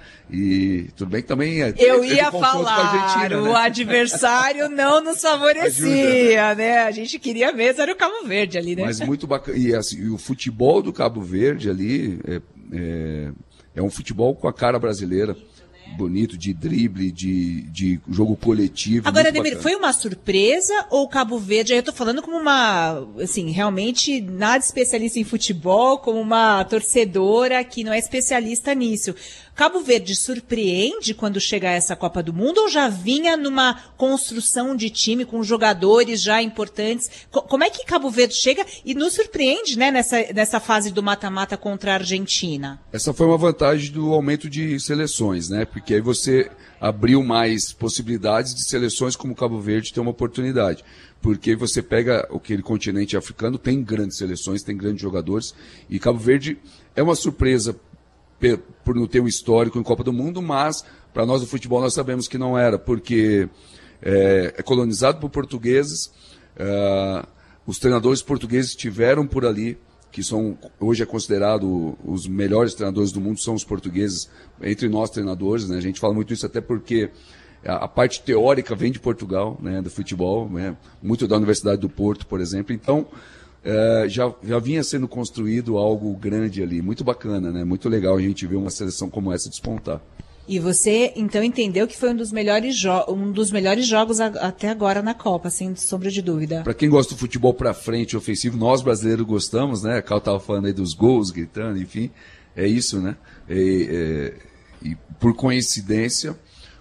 E tudo bem que também é... Eu ia falar, o né? adversário não nos favorecia, Ajuda. né? A gente queria mesmo, era o Cabo Verde ali, né? Mas muito bacana. E, assim, e o futebol do Cabo Verde ali é, é, é um futebol com a cara brasileira. Bonito, de drible, de, de jogo coletivo. Agora, Ademir, foi uma surpresa ou o Cabo Verde, aí eu tô falando como uma, assim, realmente nada especialista em futebol, como uma torcedora que não é especialista nisso. Cabo Verde surpreende quando chega a essa Copa do Mundo ou já vinha numa construção de time com jogadores já importantes? Co- como é que Cabo Verde chega e nos surpreende, né, nessa, nessa fase do mata-mata contra a Argentina? Essa foi uma vantagem do aumento de seleções, né? Porque aí você abriu mais possibilidades de seleções como Cabo Verde ter uma oportunidade. Porque você pega aquele continente africano, tem grandes seleções, tem grandes jogadores, e Cabo Verde é uma surpresa por não ter um histórico em Copa do Mundo, mas para nós do futebol nós sabemos que não era, porque é, é colonizado por portugueses, é, os treinadores portugueses estiveram por ali, que são, hoje é considerado os melhores treinadores do mundo, são os portugueses, entre nós treinadores, né? A gente fala muito isso até porque a, a parte teórica vem de Portugal, né, do futebol, né? Muito da Universidade do Porto, por exemplo, então é, já, já vinha sendo construído algo grande ali, muito bacana, né? Muito legal a gente ver uma seleção como essa despontar. E você, então, entendeu que foi um dos melhores, jo- um dos melhores jogos a- até agora na Copa, sem sombra de dúvida. Para quem gosta do futebol para frente, ofensivo, nós brasileiros gostamos, né? A Cal estava falando aí dos gols, gritando, enfim, é isso, né? E, é, e por coincidência,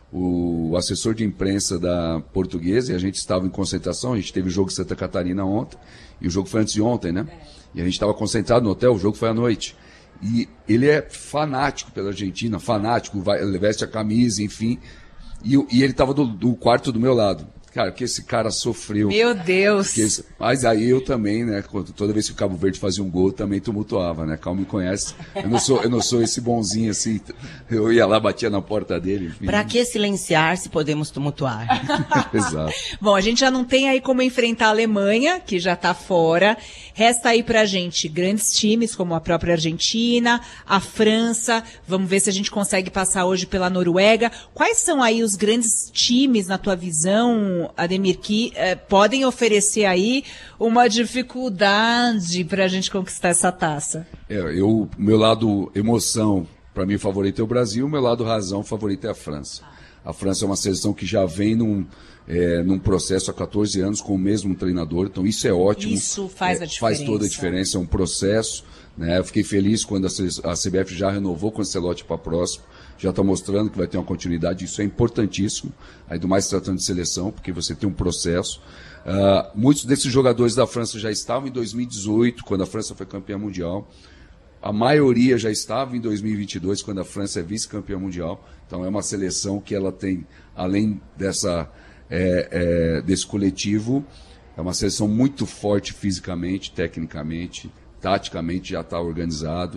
o assessor de imprensa da Portuguesa, e a gente estava em concentração, a gente teve o jogo em Santa Catarina ontem, e o jogo foi antes de ontem, né? E a gente estava concentrado no hotel, o jogo foi à noite. E ele é fanático pela Argentina, fanático, vai, ele veste a camisa, enfim. E, e ele estava do, do quarto do meu lado. Cara, que esse cara sofreu. Meu Deus! Esse, mas aí eu também, né? Toda vez que o Cabo Verde fazia um gol, também tumultuava, né? Cal me conhece. Eu não sou, eu não sou esse bonzinho assim. Eu ia lá, batia na porta dele. Enfim. Pra que silenciar se podemos tumultuar? Exato. Bom, a gente já não tem aí como enfrentar a Alemanha, que já tá fora. Resta aí pra gente grandes times, como a própria Argentina, a França. Vamos ver se a gente consegue passar hoje pela Noruega. Quais são aí os grandes times, na tua visão, Ademir, que eh, podem oferecer aí uma dificuldade pra gente conquistar essa taça? É, eu, meu lado emoção, para mim, favorito é o Brasil, meu lado razão, favorito é a França. A França é uma seleção que já vem num, é, num processo há quatorze anos com o mesmo treinador, então isso é ótimo. Isso faz a é, diferença. Faz toda a diferença, é um processo. Né? Eu fiquei feliz quando a, a C B F já renovou com o Ancelotti para próximo, já está mostrando que vai ter uma continuidade, isso é importantíssimo, ainda mais tratando de seleção, porque você tem um processo. Uh, muitos desses jogadores da França já estavam em dois mil e dezoito, quando a França foi campeã mundial. A maioria já estava em dois mil e vinte e dois, quando a França é vice-campeã mundial. Então é uma seleção que ela tem, além dessa, é, é, desse coletivo, é uma seleção muito forte fisicamente, tecnicamente, taticamente já está organizado.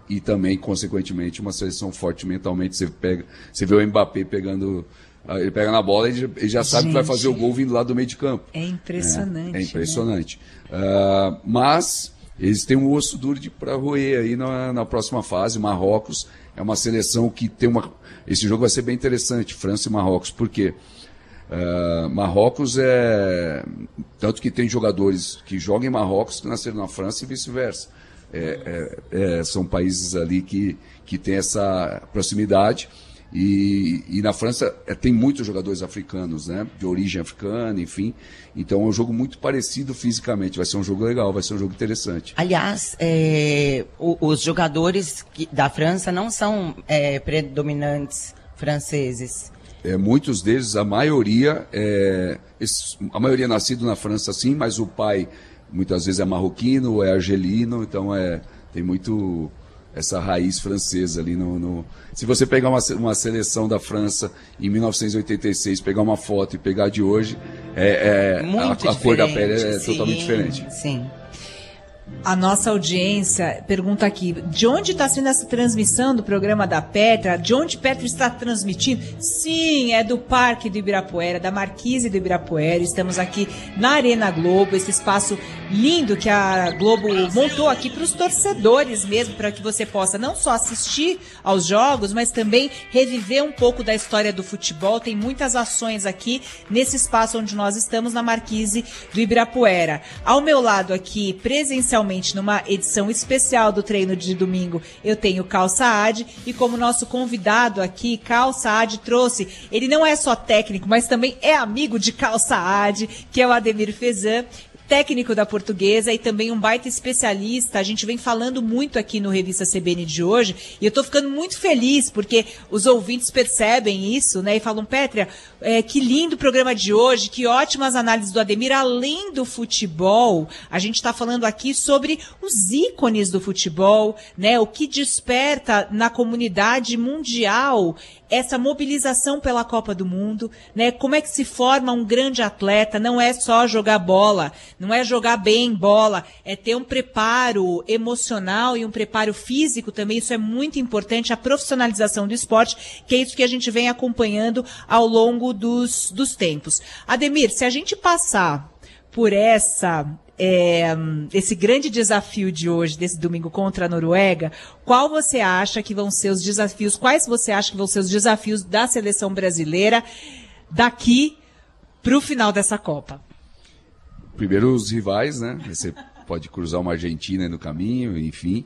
e também, consequentemente, uma seleção forte mentalmente. Você, pega, você vê o Mbappé pegando... Ele pega na bola e ele já sabe Gente, que vai fazer o gol vindo lá do meio de campo. É impressionante. É, é impressionante. Né? Uh, mas eles têm um osso duro para roer aí na, na próxima fase. Marrocos é uma seleção que tem uma... Esse jogo vai ser bem interessante, França e Marrocos. Por quê? Uh, Marrocos é... Tanto que tem jogadores que jogam em Marrocos que nasceram na França e vice-versa. É, é, é, são países ali que, que têm essa proximidade. E, e na França é, tem muitos jogadores africanos, né? De origem africana, enfim. Então é um jogo muito parecido fisicamente. Vai ser um jogo legal, vai ser um jogo interessante. Aliás, é, o, os jogadores que, da França não são é, predominantes franceses. É, muitos deles, a maioria, é, esse, a maioria é nascido na França, sim, mas o pai muitas vezes é marroquino, é argelino, então é, tem muito... essa raiz francesa ali no, no... Se você pegar uma, uma seleção da França em mil novecentos e oitenta e seis, pegar uma foto e pegar de hoje, é, é, a, a cor da pele é sim, totalmente diferente. Sim. A nossa audiência pergunta aqui, de onde está sendo essa transmissão do programa da Petra? De onde Petra está transmitindo? Sim, é do Parque do Ibirapuera, da Marquise do Ibirapuera. Estamos aqui na Arena Globo, esse espaço lindo que a Globo montou aqui para os torcedores mesmo, para que você possa não só assistir aos jogos, mas também reviver um pouco da história do futebol. Tem muitas ações aqui nesse espaço onde nós estamos, na Marquise do Ibirapuera. Ao meu lado aqui, presencialmente, numa edição especial do Treino de Domingo, eu tenho Cal Saad, e como nosso convidado aqui, Cal Saad trouxe, ele não é só técnico, mas também é amigo de Cal Saad, que é o Ademir Fezan, técnico da Portuguesa e também um baita especialista. A gente vem falando muito aqui no Revista C B N de hoje e eu tô ficando muito feliz porque os ouvintes percebem isso, né? E falam, Pétria, é, que lindo o programa de hoje, que ótimas análises do Ademir. Além do futebol, a gente tá falando aqui sobre os ícones do futebol, né? O que desperta na comunidade mundial essa mobilização pela Copa do Mundo, né? Como é que se forma um grande atleta? Não é só jogar bola, não é jogar bem bola, é ter um preparo emocional e um preparo físico também. Isso é muito importante, a profissionalização do esporte, que é isso que a gente vem acompanhando ao longo dos, dos tempos. Ademir, se a gente passar por essa... É, esse grande desafio de hoje, desse domingo contra a Noruega, qual você acha que vão ser os desafios, quais você acha que vão ser os desafios da seleção brasileira daqui para o final dessa Copa? Primeiro os rivais, né? Você pode cruzar uma Argentina no caminho, enfim.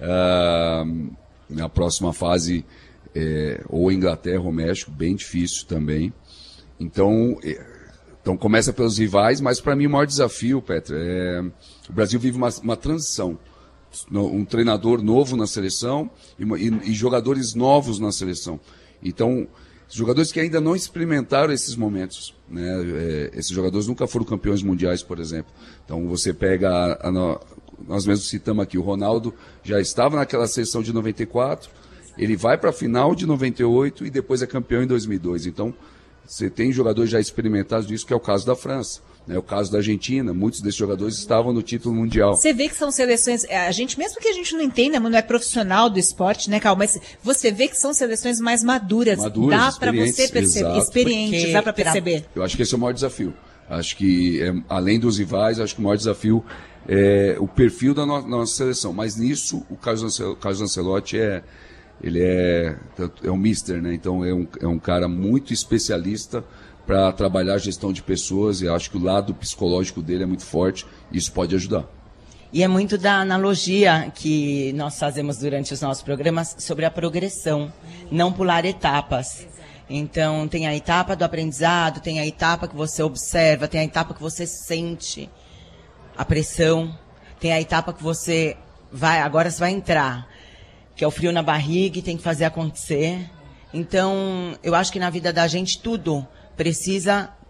Uh, na próxima fase, é, ou Inglaterra ou México, bem difícil também. Então... É, Então começa pelos rivais, mas para mim o maior desafio, Petra, é... o Brasil vive uma, uma transição. Um treinador novo na seleção e, e, e jogadores novos na seleção. Então, jogadores que ainda não experimentaram esses momentos, né? É, esses jogadores nunca foram campeões mundiais, por exemplo. Então você pega, a, a, nós mesmos citamos aqui, o Ronaldo já estava naquela seleção de noventa e quatro, ele vai para a final de noventa e oito e depois é campeão em dois mil e dois. Então, você tem jogadores já experimentados disso, que é o caso da França, né? O caso da Argentina, muitos desses jogadores estavam no título mundial. Você vê que são seleções, a gente, mesmo que a gente não entenda, não é profissional do esporte, né, Cal, mas você vê que são seleções mais maduras, maduras dá para você perceber, exato, experientes, dá para perceber. Eu acho que esse é o maior desafio. Acho que, é, além dos rivais, acho que o maior desafio é o perfil da no, nossa seleção. Mas nisso, o Carlos Ancelotti é... Ele é, é um mister, né? Então é um, é um cara muito especialista para trabalhar a gestão de pessoas e acho que o lado psicológico dele é muito forte e isso pode ajudar. E é muito da analogia que nós fazemos durante os nossos programas sobre a progressão, não pular etapas. Então tem a etapa do aprendizado, tem a etapa que você observa, tem a etapa que você sente a pressão, tem a etapa que você vai, agora você vai entrar, que é o frio na barriga e tem que fazer acontecer. Então, eu acho que na vida da gente tudo precisa do,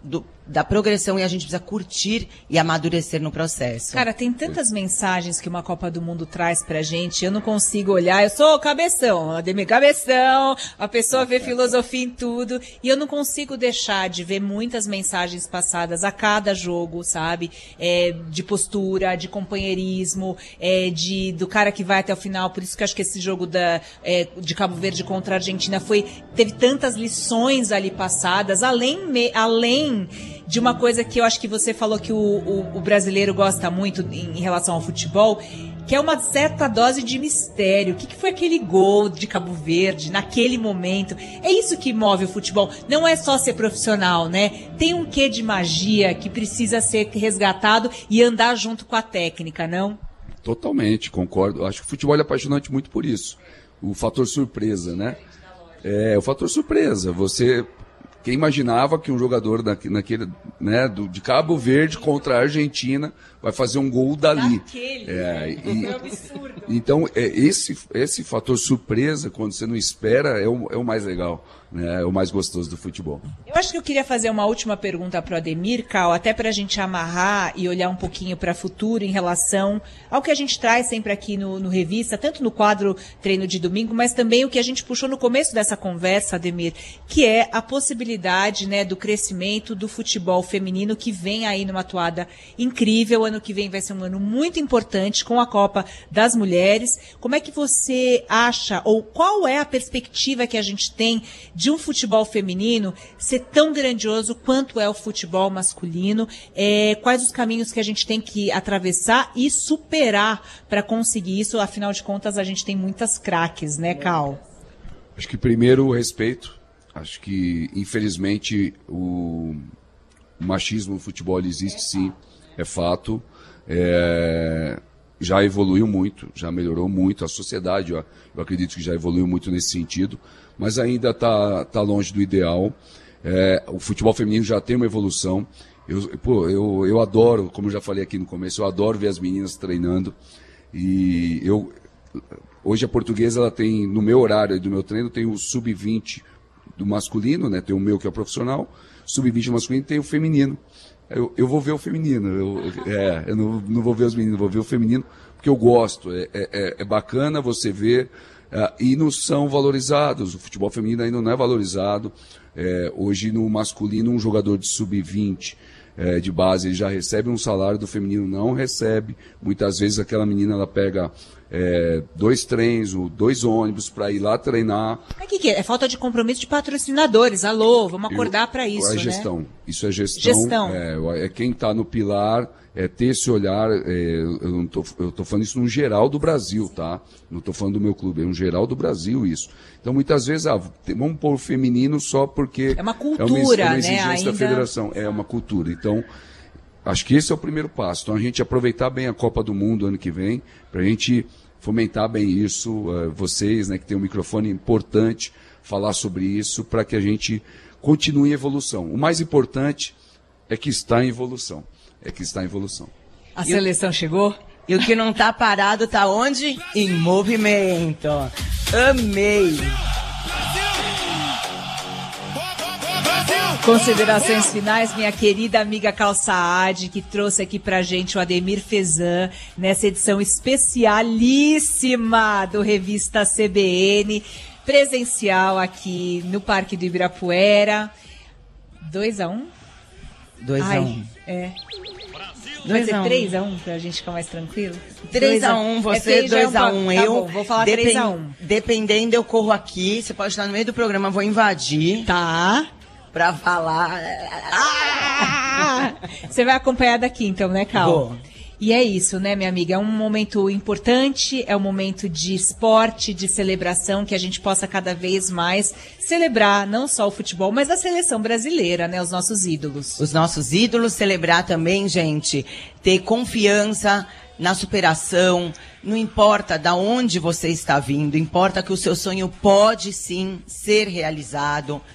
da progressão e a gente precisa curtir e amadurecer no processo. Cara, tem tantas mensagens que uma Copa do Mundo traz pra gente, eu não consigo olhar, eu sou cabeção, Ademir cabeção, a pessoa vê filosofia em tudo, e eu não consigo deixar de ver muitas mensagens passadas a cada jogo, sabe? É, de postura, de companheirismo, é, de, do cara que vai até o final, por isso que eu acho que esse jogo da, é, de Cabo Verde contra a Argentina foi, teve tantas lições ali passadas, além, me, além de uma coisa que eu acho que você falou que o, o, o brasileiro gosta muito em, em relação ao futebol, que é uma certa dose de mistério. O que, que foi aquele gol de Cabo Verde naquele momento? É isso que move o futebol. Não é só ser profissional, né? Tem um quê de magia que precisa ser resgatado e andar junto com a técnica, não? Totalmente, concordo. Acho que o futebol é apaixonante muito por isso. O fator surpresa, né? É, o fator surpresa. Você... Quem imaginava que um jogador naquele, né, do, de Cabo Verde contra a Argentina vai fazer um gol dali? Daquele, é, e, é um absurdo. Então, é, esse, esse fator surpresa, quando você não espera, é o, é o mais legal, né, é o mais gostoso do futebol. Eu acho que eu queria fazer uma última pergunta para o Ademir, Cal, até para a gente amarrar e olhar um pouquinho para o futuro em relação ao que a gente traz sempre aqui no, no Revista, tanto no quadro Treino de Domingo, mas também o que a gente puxou no começo dessa conversa, Ademir, que é a possibilidade, né, do crescimento do futebol feminino, que vem aí numa toada incrível. O ano que vem vai ser um ano muito importante com a Copa das Mulheres. Como é que você acha, ou qual é a perspectiva que a gente tem de um futebol feminino ser tão grandioso quanto é o futebol masculino? É, quais os caminhos que a gente tem que atravessar e superar para conseguir isso? Afinal de contas, a gente tem muitas craques, né, Cal? Acho que primeiro o respeito. Acho que, infelizmente, o, o machismo no futebol existe sim, é fato. É, já evoluiu muito, já melhorou muito. A sociedade, ó, eu acredito que já evoluiu muito nesse sentido, mas ainda está tá longe do ideal. É, o futebol feminino já tem uma evolução. Eu, pô, eu, eu adoro, como eu já falei aqui no começo, eu adoro ver as meninas treinando. E eu, hoje a Portuguesa, ela tem, no meu horário, do meu treino, tem o sub vinte do masculino, né? Tem o meu que é o profissional, sub vinte masculino, tem o feminino. Eu, eu vou ver o feminino, eu, é, eu não, não vou ver os meninos, vou ver o feminino, porque eu gosto, é, é, é bacana você ver, é, e não são valorizados, o futebol feminino ainda não é valorizado. É, hoje no masculino, um jogador de sub vinte é, de base, ele já recebe um salário, do feminino não recebe. Muitas vezes aquela menina, ela pega é, dois trens, ou dois ônibus para ir lá treinar. O que, que é? É falta de compromisso de patrocinadores. Alô, vamos acordar para isso, é né? Gestão. Isso é gestão. Gestão. É, é quem está no pilar, é ter esse olhar. É, eu não tô, eu tô falando isso no geral do Brasil, tá? Não estou falando do meu clube, é no geral do Brasil isso. Então, muitas vezes, ah, vamos pôr o feminino só porque é uma cultura, é uma, é uma exigência, né? Ainda... da federação. É uma cultura. Então, acho que esse é o primeiro passo. Então, a gente aproveitar bem a Copa do Mundo ano que vem, para a gente fomentar bem isso, uh, vocês, né, que tem um microfone importante, falar sobre isso, para que a gente continue em evolução. O mais importante é que está em evolução. É que está em evolução. A e seleção o... chegou? E o que não está parado está onde? Em movimento. Amei! Considerações finais, minha querida amiga Cal Saad, que trouxe aqui pra gente o Ademir Fezan, nessa edição especialíssima do Revista C B N, presencial aqui no Parque do Ibirapuera. dois a um? dois a um. É. Vai ser três a um pra gente ficar mais tranquilo? três a um, você, dois a um, eu. Tá bom, vou falar três a um. Dependendo, eu corro aqui, você pode estar no meio do programa, vou invadir. Tá. Pra falar. Ah! Você vai acompanhar daqui, então, né, Cal? Vou. E é isso, né, minha amiga? É um momento importante, é um momento de esporte, de celebração, que a gente possa cada vez mais celebrar não só o futebol, mas a seleção brasileira, né? Os nossos ídolos. Os nossos ídolos, celebrar também, gente, ter confiança na superação, não importa de onde você está vindo, importa que o seu sonho pode sim ser realizado.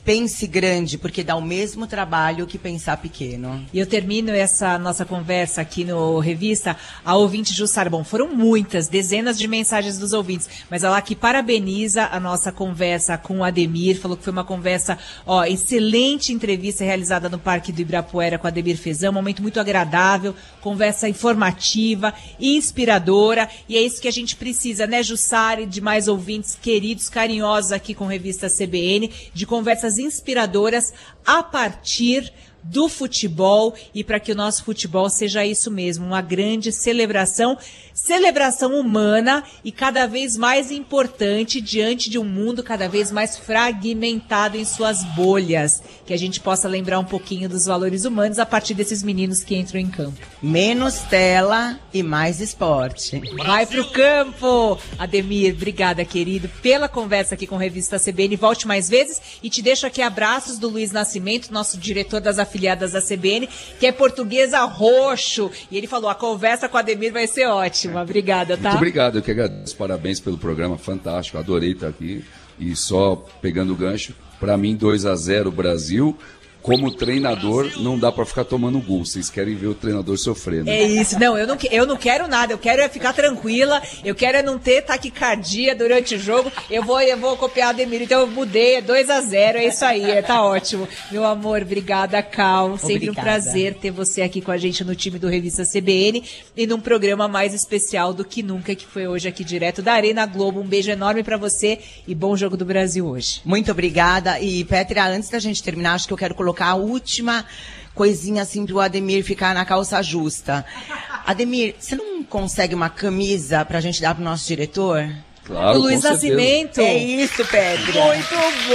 pense grande, porque dá o mesmo trabalho que pensar pequeno. E eu termino essa nossa conversa aqui no Revista, a ouvinte Jussara. Bom, foram muitas, dezenas de mensagens dos ouvintes, mas ela aqui parabeniza a nossa conversa com o Ademir, falou que foi uma conversa, ó, excelente entrevista realizada no Parque do Ibirapuera com o Ademir Fezão, um momento muito agradável, conversa informativa, inspiradora, e é isso que a gente precisa, né, Jussara, e de mais ouvintes queridos, carinhosos aqui com a Revista C B N, de conversas inspiradoras a partir do futebol e para que o nosso futebol seja isso mesmo, uma grande celebração, celebração humana e cada vez mais importante diante de um mundo cada vez mais fragmentado em suas bolhas, que a gente possa lembrar um pouquinho dos valores humanos a partir desses meninos que entram em campo. Menos tela e mais esporte. Vai pro campo! Ademir, obrigada, querido, pela conversa aqui com a Revista C B N. Volte mais vezes e te deixo aqui abraços do Luiz Nascimento, nosso diretor das afiliadas da C B N, que é portuguesa roxo. E ele falou, a conversa com o Ademir vai ser ótima. Obrigada, tá? Muito obrigado, eu que agradeço. Parabéns pelo programa, fantástico. Adorei estar aqui. E só pegando o gancho, para mim dois a zero Brasil. Como treinador, não dá pra ficar tomando gol. Vocês querem ver o treinador sofrer, né? É isso. Não, eu não, eu não quero nada. Eu quero é ficar tranquila. Eu quero é não ter taquicardia durante o jogo. Eu vou, eu vou copiar a Ademir. Então eu mudei. É dois a zero. É isso aí. É, tá ótimo. Meu amor, obrigada, Cal. Sempre obrigada. Um prazer ter você aqui com a gente no time do Revista C B N e num programa mais especial do que nunca, que foi hoje aqui direto da Arena Globo. Um beijo enorme pra você e bom jogo do Brasil hoje. Muito obrigada. E, Petra, antes da gente terminar, acho que eu quero colocar colocar a última coisinha assim pro Ademir ficar na calça justa. Ademir, você não consegue uma camisa pra gente dar pro nosso diretor? Claro, o Luiz Nascimento. É isso, Pedro. Muito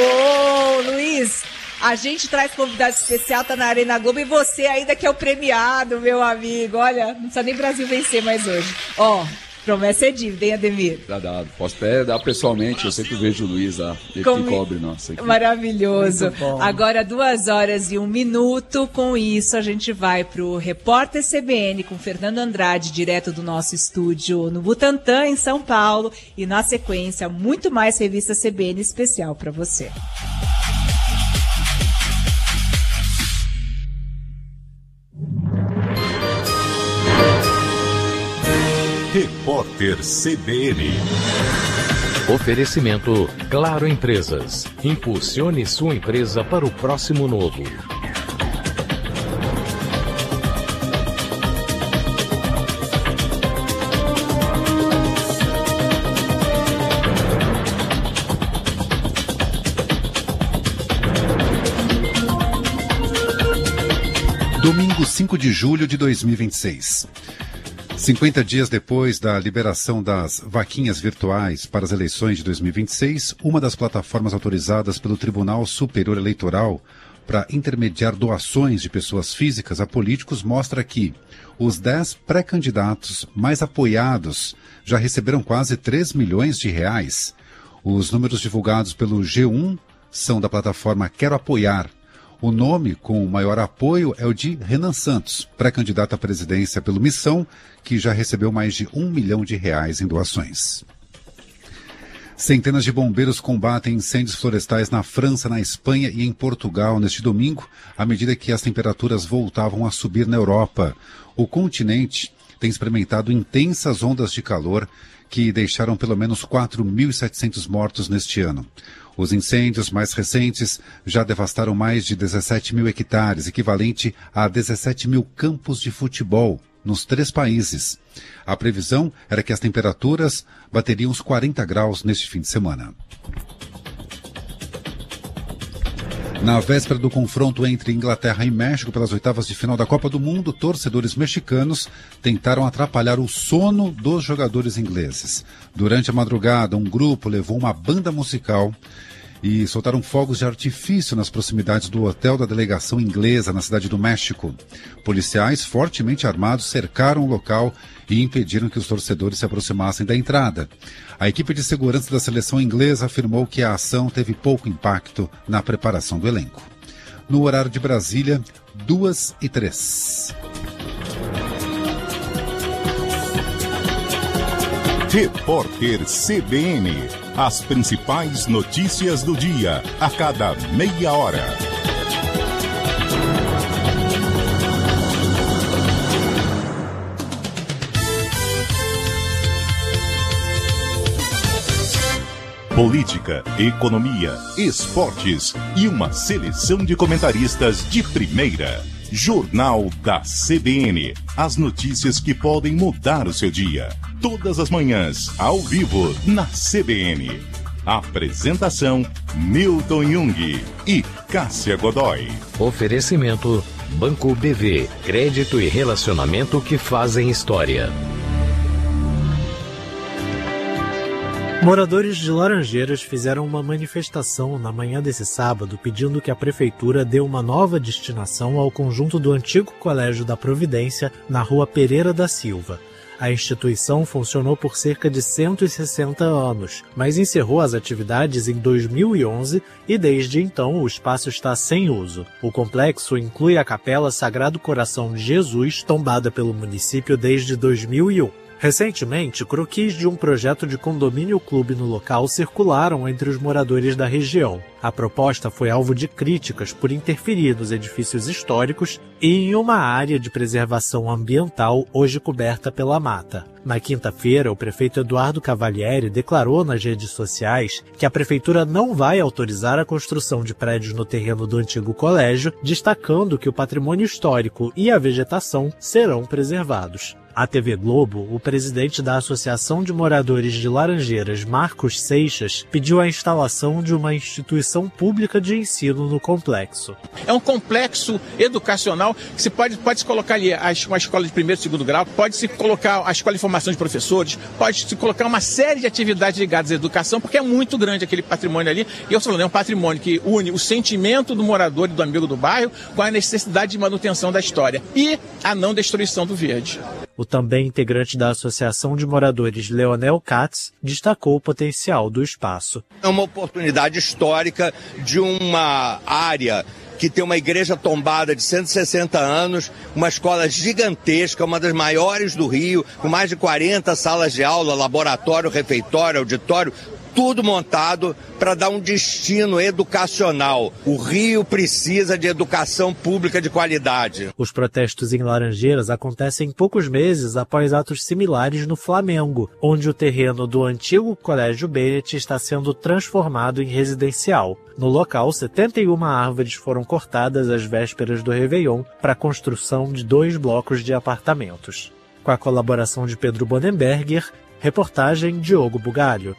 bom, Luiz. A gente traz convidado especial, tá na Arena Globo, e você ainda que é o premiado, meu amigo. Olha, não precisa nem Brasil vencer mais hoje. Ó, promessa é dívida, hein, Ademir? Dá dado. Posso até dar pessoalmente, eu sempre vejo o Luiz lá, ele Como... que cobre, nossa. Aqui. Maravilhoso. Agora, duas horas e um minuto. Com isso, a gente vai pro Repórter C B N com Fernando Andrade, direto do nosso estúdio no Butantã, em São Paulo. E na sequência, muito mais Revista C B N especial para você. Repórter C B N. Oferecimento Claro Empresas. Impulsione sua empresa para o próximo novo. Domingo cinco de julho de dois mil e vinte e seis. cinquenta dias depois da liberação das vaquinhas virtuais para as eleições de dois mil e vinte e seis, uma das plataformas autorizadas pelo Tribunal Superior Eleitoral para intermediar doações de pessoas físicas a políticos mostra que os dez pré-candidatos mais apoiados já receberam quase três milhões de reais. Os números divulgados pelo G um são da plataforma Quero Apoiar. O nome com o maior apoio é o de Renan Santos, pré-candidato à presidência pelo Missão, que já recebeu mais de um milhão de reais em doações. Centenas de bombeiros combatem incêndios florestais na França, na Espanha e em Portugal neste domingo, à medida que as temperaturas voltavam a subir na Europa. O continente tem experimentado intensas ondas de calor que deixaram pelo menos quatro mil e setecentos mortos neste ano. Os incêndios mais recentes já devastaram mais de dezessete mil hectares, equivalente a dezessete mil campos de futebol nos três países. A previsão era que as temperaturas bateriam os quarenta graus neste fim de semana. Na véspera do confronto entre Inglaterra e México pelas oitavas de final da Copa do Mundo, torcedores mexicanos tentaram atrapalhar o sono dos jogadores ingleses. Durante a madrugada, um grupo levou uma banda musical e soltaram fogos de artifício nas proximidades do hotel da delegação inglesa na cidade do México. Policiais fortemente armados cercaram o local e impediram que os torcedores se aproximassem da entrada. A equipe de segurança da seleção inglesa afirmou que a ação teve pouco impacto na preparação do elenco. No horário de Brasília, duas e três. Repórter C B N. As principais notícias do dia, a cada meia hora. Política, economia, esportes e uma seleção de comentaristas de primeira. Jornal da C B N. As notícias que podem mudar o seu dia. Todas as manhãs, ao vivo, na C B N. Apresentação, Milton Jung e Cássia Godoy. Oferecimento, Banco B V. Crédito e relacionamento que fazem história. Moradores de Laranjeiras fizeram uma manifestação na manhã desse sábado pedindo que a prefeitura dê uma nova destinação ao conjunto do antigo Colégio da Providência na Rua Pereira da Silva. A instituição funcionou por cerca de cento e sessenta anos, mas encerrou as atividades em dois mil e onze e desde então o espaço está sem uso. O complexo inclui a Capela Sagrado Coração de Jesus, tombada pelo município desde dois mil e um. Recentemente, croquis de um projeto de condomínio clube no local circularam entre os moradores da região. A proposta foi alvo de críticas por interferir nos edifícios históricos e em uma área de preservação ambiental hoje coberta pela mata. Na quinta-feira, o prefeito Eduardo Cavalieri declarou nas redes sociais que a prefeitura não vai autorizar a construção de prédios no terreno do antigo colégio, destacando que o patrimônio histórico e a vegetação serão preservados. À T V Globo, o presidente da Associação de Moradores de Laranjeiras, Marcos Seixas, pediu a instalação de uma instituição pública de ensino no complexo. É um complexo educacional que se pode, pode se colocar ali uma escola de primeiro e segundo grau, pode se colocar a escola de formação de professores, pode se colocar uma série de atividades ligadas à educação, porque é muito grande aquele patrimônio ali. E eu estou falando, é um patrimônio que une o sentimento do morador e do amigo do bairro com a necessidade de manutenção da história e a não destruição do verde. O também integrante da Associação de Moradores, Leonel Katz, destacou o potencial do espaço. É uma oportunidade histórica de uma área que tem uma igreja tombada de cento e sessenta anos, uma escola gigantesca, uma das maiores do Rio, com mais de quarenta salas de aula, laboratório, refeitório, auditório, tudo montado para dar um destino educacional. O Rio precisa de educação pública de qualidade. Os protestos em Laranjeiras acontecem poucos meses após atos similares no Flamengo, onde o terreno do antigo Colégio Bennett está sendo transformado em residencial. No local, setenta e uma árvores foram cortadas às vésperas do Réveillon para a construção de dois blocos de apartamentos. Com a colaboração de Pedro Bonenberger, reportagem Diogo Bugalho.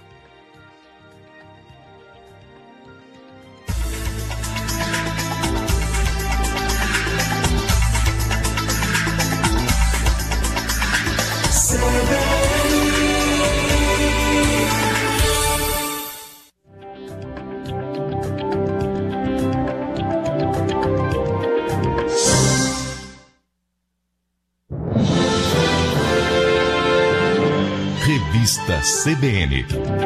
Revista C B N.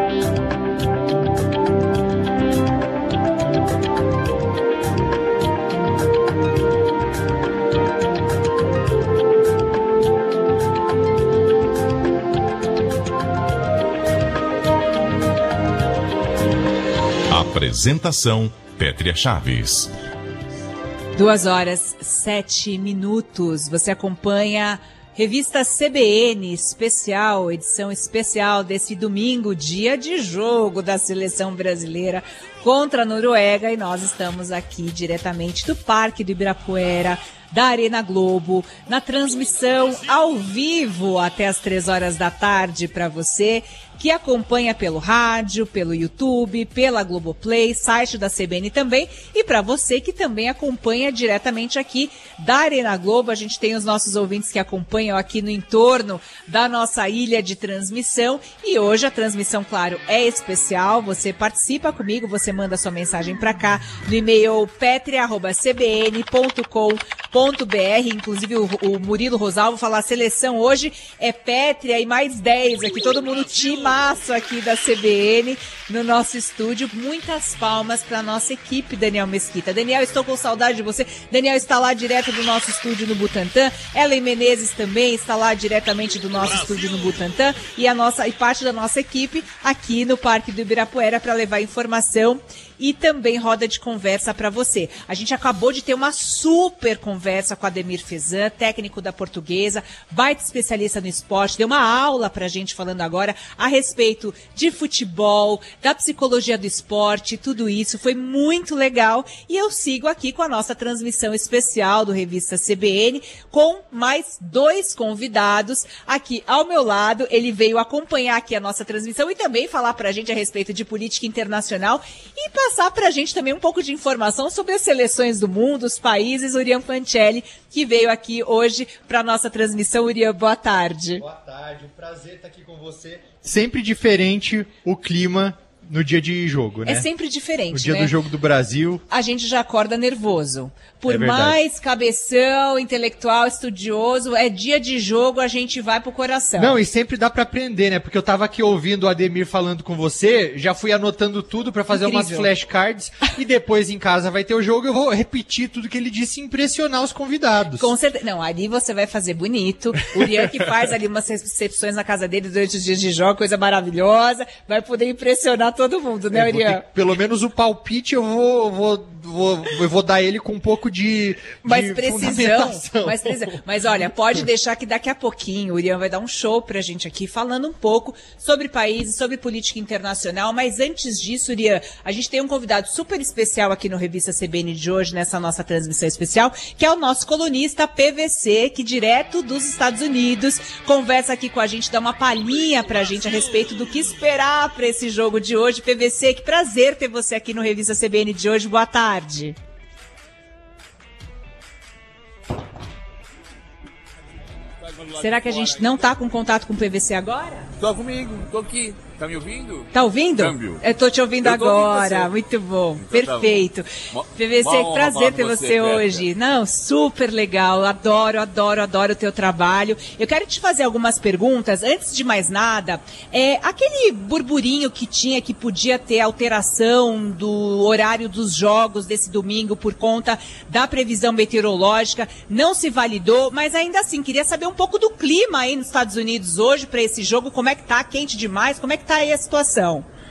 Apresentação, Pétria Chaves. Duas horas, sete minutos. Você acompanha Revista C B N especial, edição especial desse domingo, dia de jogo da seleção brasileira contra a Noruega, e nós estamos aqui diretamente do Parque do Ibirapuera, da Arena Globo, na transmissão ao vivo até as três horas da tarde para você que acompanha pelo rádio, pelo YouTube, pela Globoplay, site da C B N também, e para você que também acompanha diretamente aqui da Arena Globo. A gente tem os nossos ouvintes que acompanham aqui no entorno da nossa ilha de transmissão, e hoje a transmissão, claro, é especial. Você participa comigo, você manda sua mensagem para cá no e-mail petria arroba c b n ponto com ponto b r. Inclusive o, o Murilo Rosalvo fala, a seleção hoje é pétrea e mais dez aqui, todo mundo timaço aqui da C B N no nosso estúdio. Muitas palmas para nossa equipe, Daniel Mesquita. Daniel, estou com saudade de você. Daniel está lá direto do nosso estúdio no Butantã. Ellen Menezes também está lá diretamente do nosso estúdio no Butantã. E, a nossa, e parte da nossa equipe aqui no Parque do Ibirapuera para levar informação e também roda de conversa para você. A gente acabou de ter uma super conversa com o Ademir Fezan, técnico da Portuguesa, baita especialista no esporte, deu uma aula pra gente falando agora a respeito de futebol, da psicologia do esporte, tudo isso, foi muito legal. E eu sigo aqui com a nossa transmissão especial do Revista C B N, com mais dois convidados aqui ao meu lado. Ele veio acompanhar aqui a nossa transmissão e também falar pra gente a respeito de política internacional e passar pra gente também um pouco de informação sobre as seleções do mundo, os países. Urian Pancelli, que veio aqui hoje para nossa transmissão. Urian, boa tarde. Boa tarde, um prazer estar aqui com você. Sempre diferente o clima no dia de jogo, né? É sempre diferente, no dia né? do jogo do Brasil. A gente já acorda nervoso. Por É verdade. mais cabeção, intelectual, estudioso, é dia de jogo, a gente vai pro coração. Não, e sempre dá pra aprender, né? Porque eu tava aqui ouvindo o Ademir falando com você, já fui anotando tudo pra fazer Incrível. umas flashcards, e depois em casa vai ter o jogo, eu vou repetir tudo que ele disse e impressionar os convidados. Com certeza. Não, ali você vai fazer bonito. O Urian que faz ali umas recepções na casa dele durante os dias de jogo, coisa maravilhosa. Vai poder impressionar todo mundo, né, Eu vou Urian? ter- pelo menos o palpite eu vou, vou, vou, eu vou dar ele com um pouco de, Mais de precisão, fundamentação. mais precisão. Mas olha, pode deixar que daqui a pouquinho o Urian vai dar um show pra gente aqui, falando um pouco sobre países, sobre política internacional. Mas antes disso, Urian, a gente tem um convidado super especial aqui no Revista C B N de hoje, nessa nossa transmissão especial, que é o nosso colunista P V C, que direto dos Estados Unidos conversa aqui com a gente, dá uma palhinha pra gente a respeito do que esperar pra esse jogo de hoje. P V C, que prazer ter você aqui no Revista C B N de hoje. Boa tarde. Será que a gente não tá com contato com o P V C agora? Tô comigo, tô aqui. Tá me ouvindo? Tá ouvindo? Câmbio. Eu tô te ouvindo Eu tô ouvindo agora. você. Muito bom. Então tá Perfeito. bom. P V C, Uma que honra prazer falar ter com você, você, Petra. hoje. Não, super legal. Adoro, adoro, adoro o teu trabalho. Eu quero te fazer algumas perguntas. Antes de mais nada, é, aquele burburinho que tinha que podia ter alteração do horário dos jogos desse domingo por conta da previsão meteorológica, não se validou, mas ainda assim, queria saber um pouco do clima aí nos Estados Unidos hoje para esse jogo. Como é que tá? Quente demais? Como é que tá aí a situação?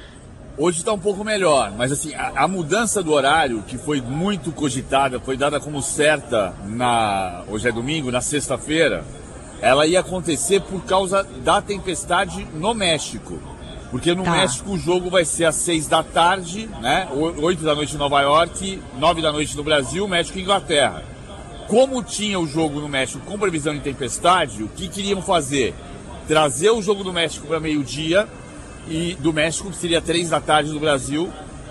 Hoje está um pouco melhor, mas assim, a, a mudança do horário, que foi muito cogitada, foi dada como certa na, hoje é domingo, na sexta-feira, ela ia acontecer por causa da tempestade no México. Porque no Tá. México o jogo vai ser às seis da tarde, né? O- oito da noite em Nova York, nove da noite no Brasil, México e Inglaterra. Como tinha o jogo no México com previsão de tempestade, o que queriam fazer? Trazer o jogo do México para meio-dia, e do México seria três da tarde no Brasil,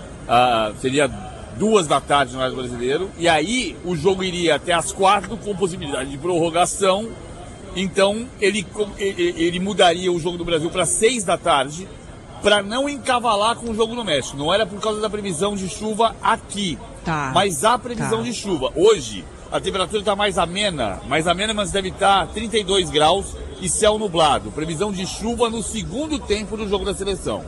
ah, seria duas da tarde no horário brasileiro, e aí o jogo iria até as quatro com possibilidade de prorrogação. Então ele, co- ele, ele mudaria o jogo do Brasil para seis da tarde, para não encavalar com o jogo no México. Não era por causa da previsão de chuva aqui, Tá. mas a previsão Tá. de chuva. Hoje a temperatura está mais amena, mais amena, mas deve estar trinta e dois graus e céu nublado. Previsão de chuva no segundo tempo do jogo da seleção.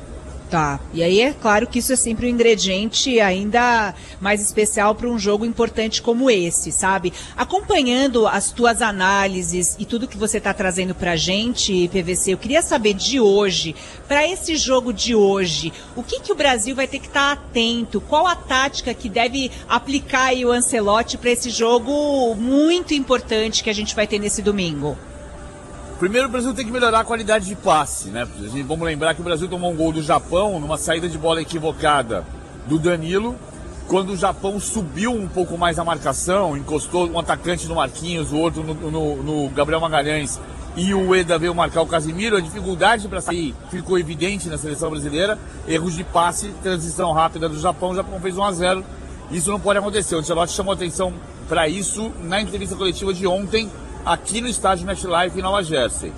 Tá. E aí é claro que isso é sempre um ingrediente ainda mais especial para um jogo importante como esse, sabe? Acompanhando as tuas análises e tudo que você está trazendo pra gente, P V C, eu queria saber de hoje, para esse jogo de hoje, o que que o Brasil vai ter que estar atento? Qual a tática que deve aplicar aí o Ancelotti para esse jogo muito importante que a gente vai ter nesse domingo? Primeiro, o Brasil tem que melhorar a qualidade de passe, né? A gente- Vamos lembrar que o Brasil tomou um gol do Japão numa saída de bola equivocada do Danilo, quando o Japão subiu um pouco mais a marcação, encostou um atacante no Marquinhos, o outro no, no- no Gabriel Magalhães, e o Eda veio marcar o Casimiro. A dificuldade para sair ficou evidente na seleção brasileira. Erros de passe, transição rápida do Japão, o Japão fez um a zero. Isso não pode acontecer. O Ancelotti chamou atenção para isso na entrevista coletiva de ontem, aqui no estádio MetLife em Nova Jersey.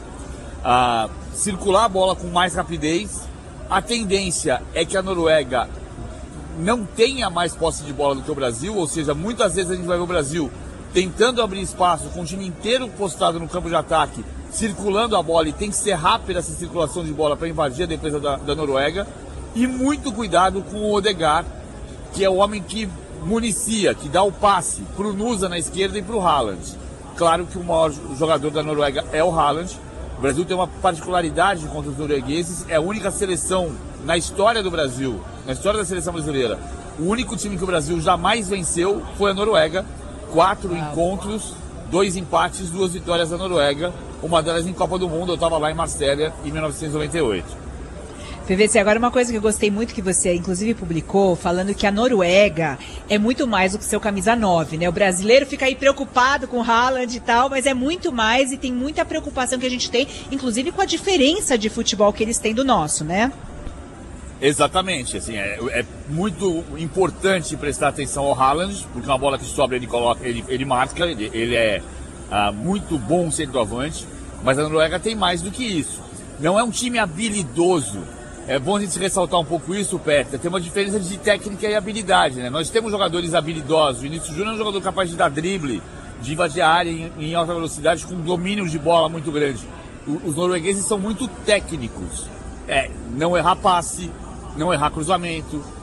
Ah, circular a bola com mais rapidez. A tendência é que a Noruega não tenha mais posse de bola do que o Brasil, ou seja, muitas vezes a gente vai ver o Brasil tentando abrir espaço, com o time inteiro postado no campo de ataque, circulando a bola, e tem que ser rápida essa circulação de bola para invadir a defesa da, da Noruega. E muito cuidado com o Odegaard, que é o homem que municia, que dá o passe para o Nusa na esquerda e para o Haaland. Claro que o maior jogador da Noruega é o Haaland. O Brasil tem uma particularidade contra os noruegueses, é a única seleção na história do Brasil, na história da seleção brasileira, o único time que o Brasil jamais venceu foi a Noruega. Quatro Uau. encontros, dois empates, duas vitórias da Noruega, uma delas em Copa do Mundo. Eu estava lá em Marsella em mil novecentos e noventa e oito. P V C, agora uma coisa que eu gostei muito que você inclusive publicou, falando que a Noruega é muito mais do que seu camisa nove, né? O brasileiro fica aí preocupado com o Haaland e tal, mas é muito mais, e tem muita preocupação que a gente tem, inclusive com a diferença de futebol que eles têm do nosso, né? Exatamente, assim, é, é muito importante prestar atenção ao Haaland, porque uma bola que sobra ele coloca, ele, ele marca, ele, ele é ah, muito bom centroavante, mas a Noruega tem mais do que isso. Não é um time habilidoso. É bom a gente ressaltar um pouco isso, Petra. Tem uma diferença de técnica e habilidade, né? Nós temos jogadores habilidosos. O Vinícius Júnior é um jogador capaz de dar drible, de invadir a área em, em alta velocidade, com domínio de bola muito grande. O, os noruegueses são muito técnicos. É, não errar passe, não errar cruzamento,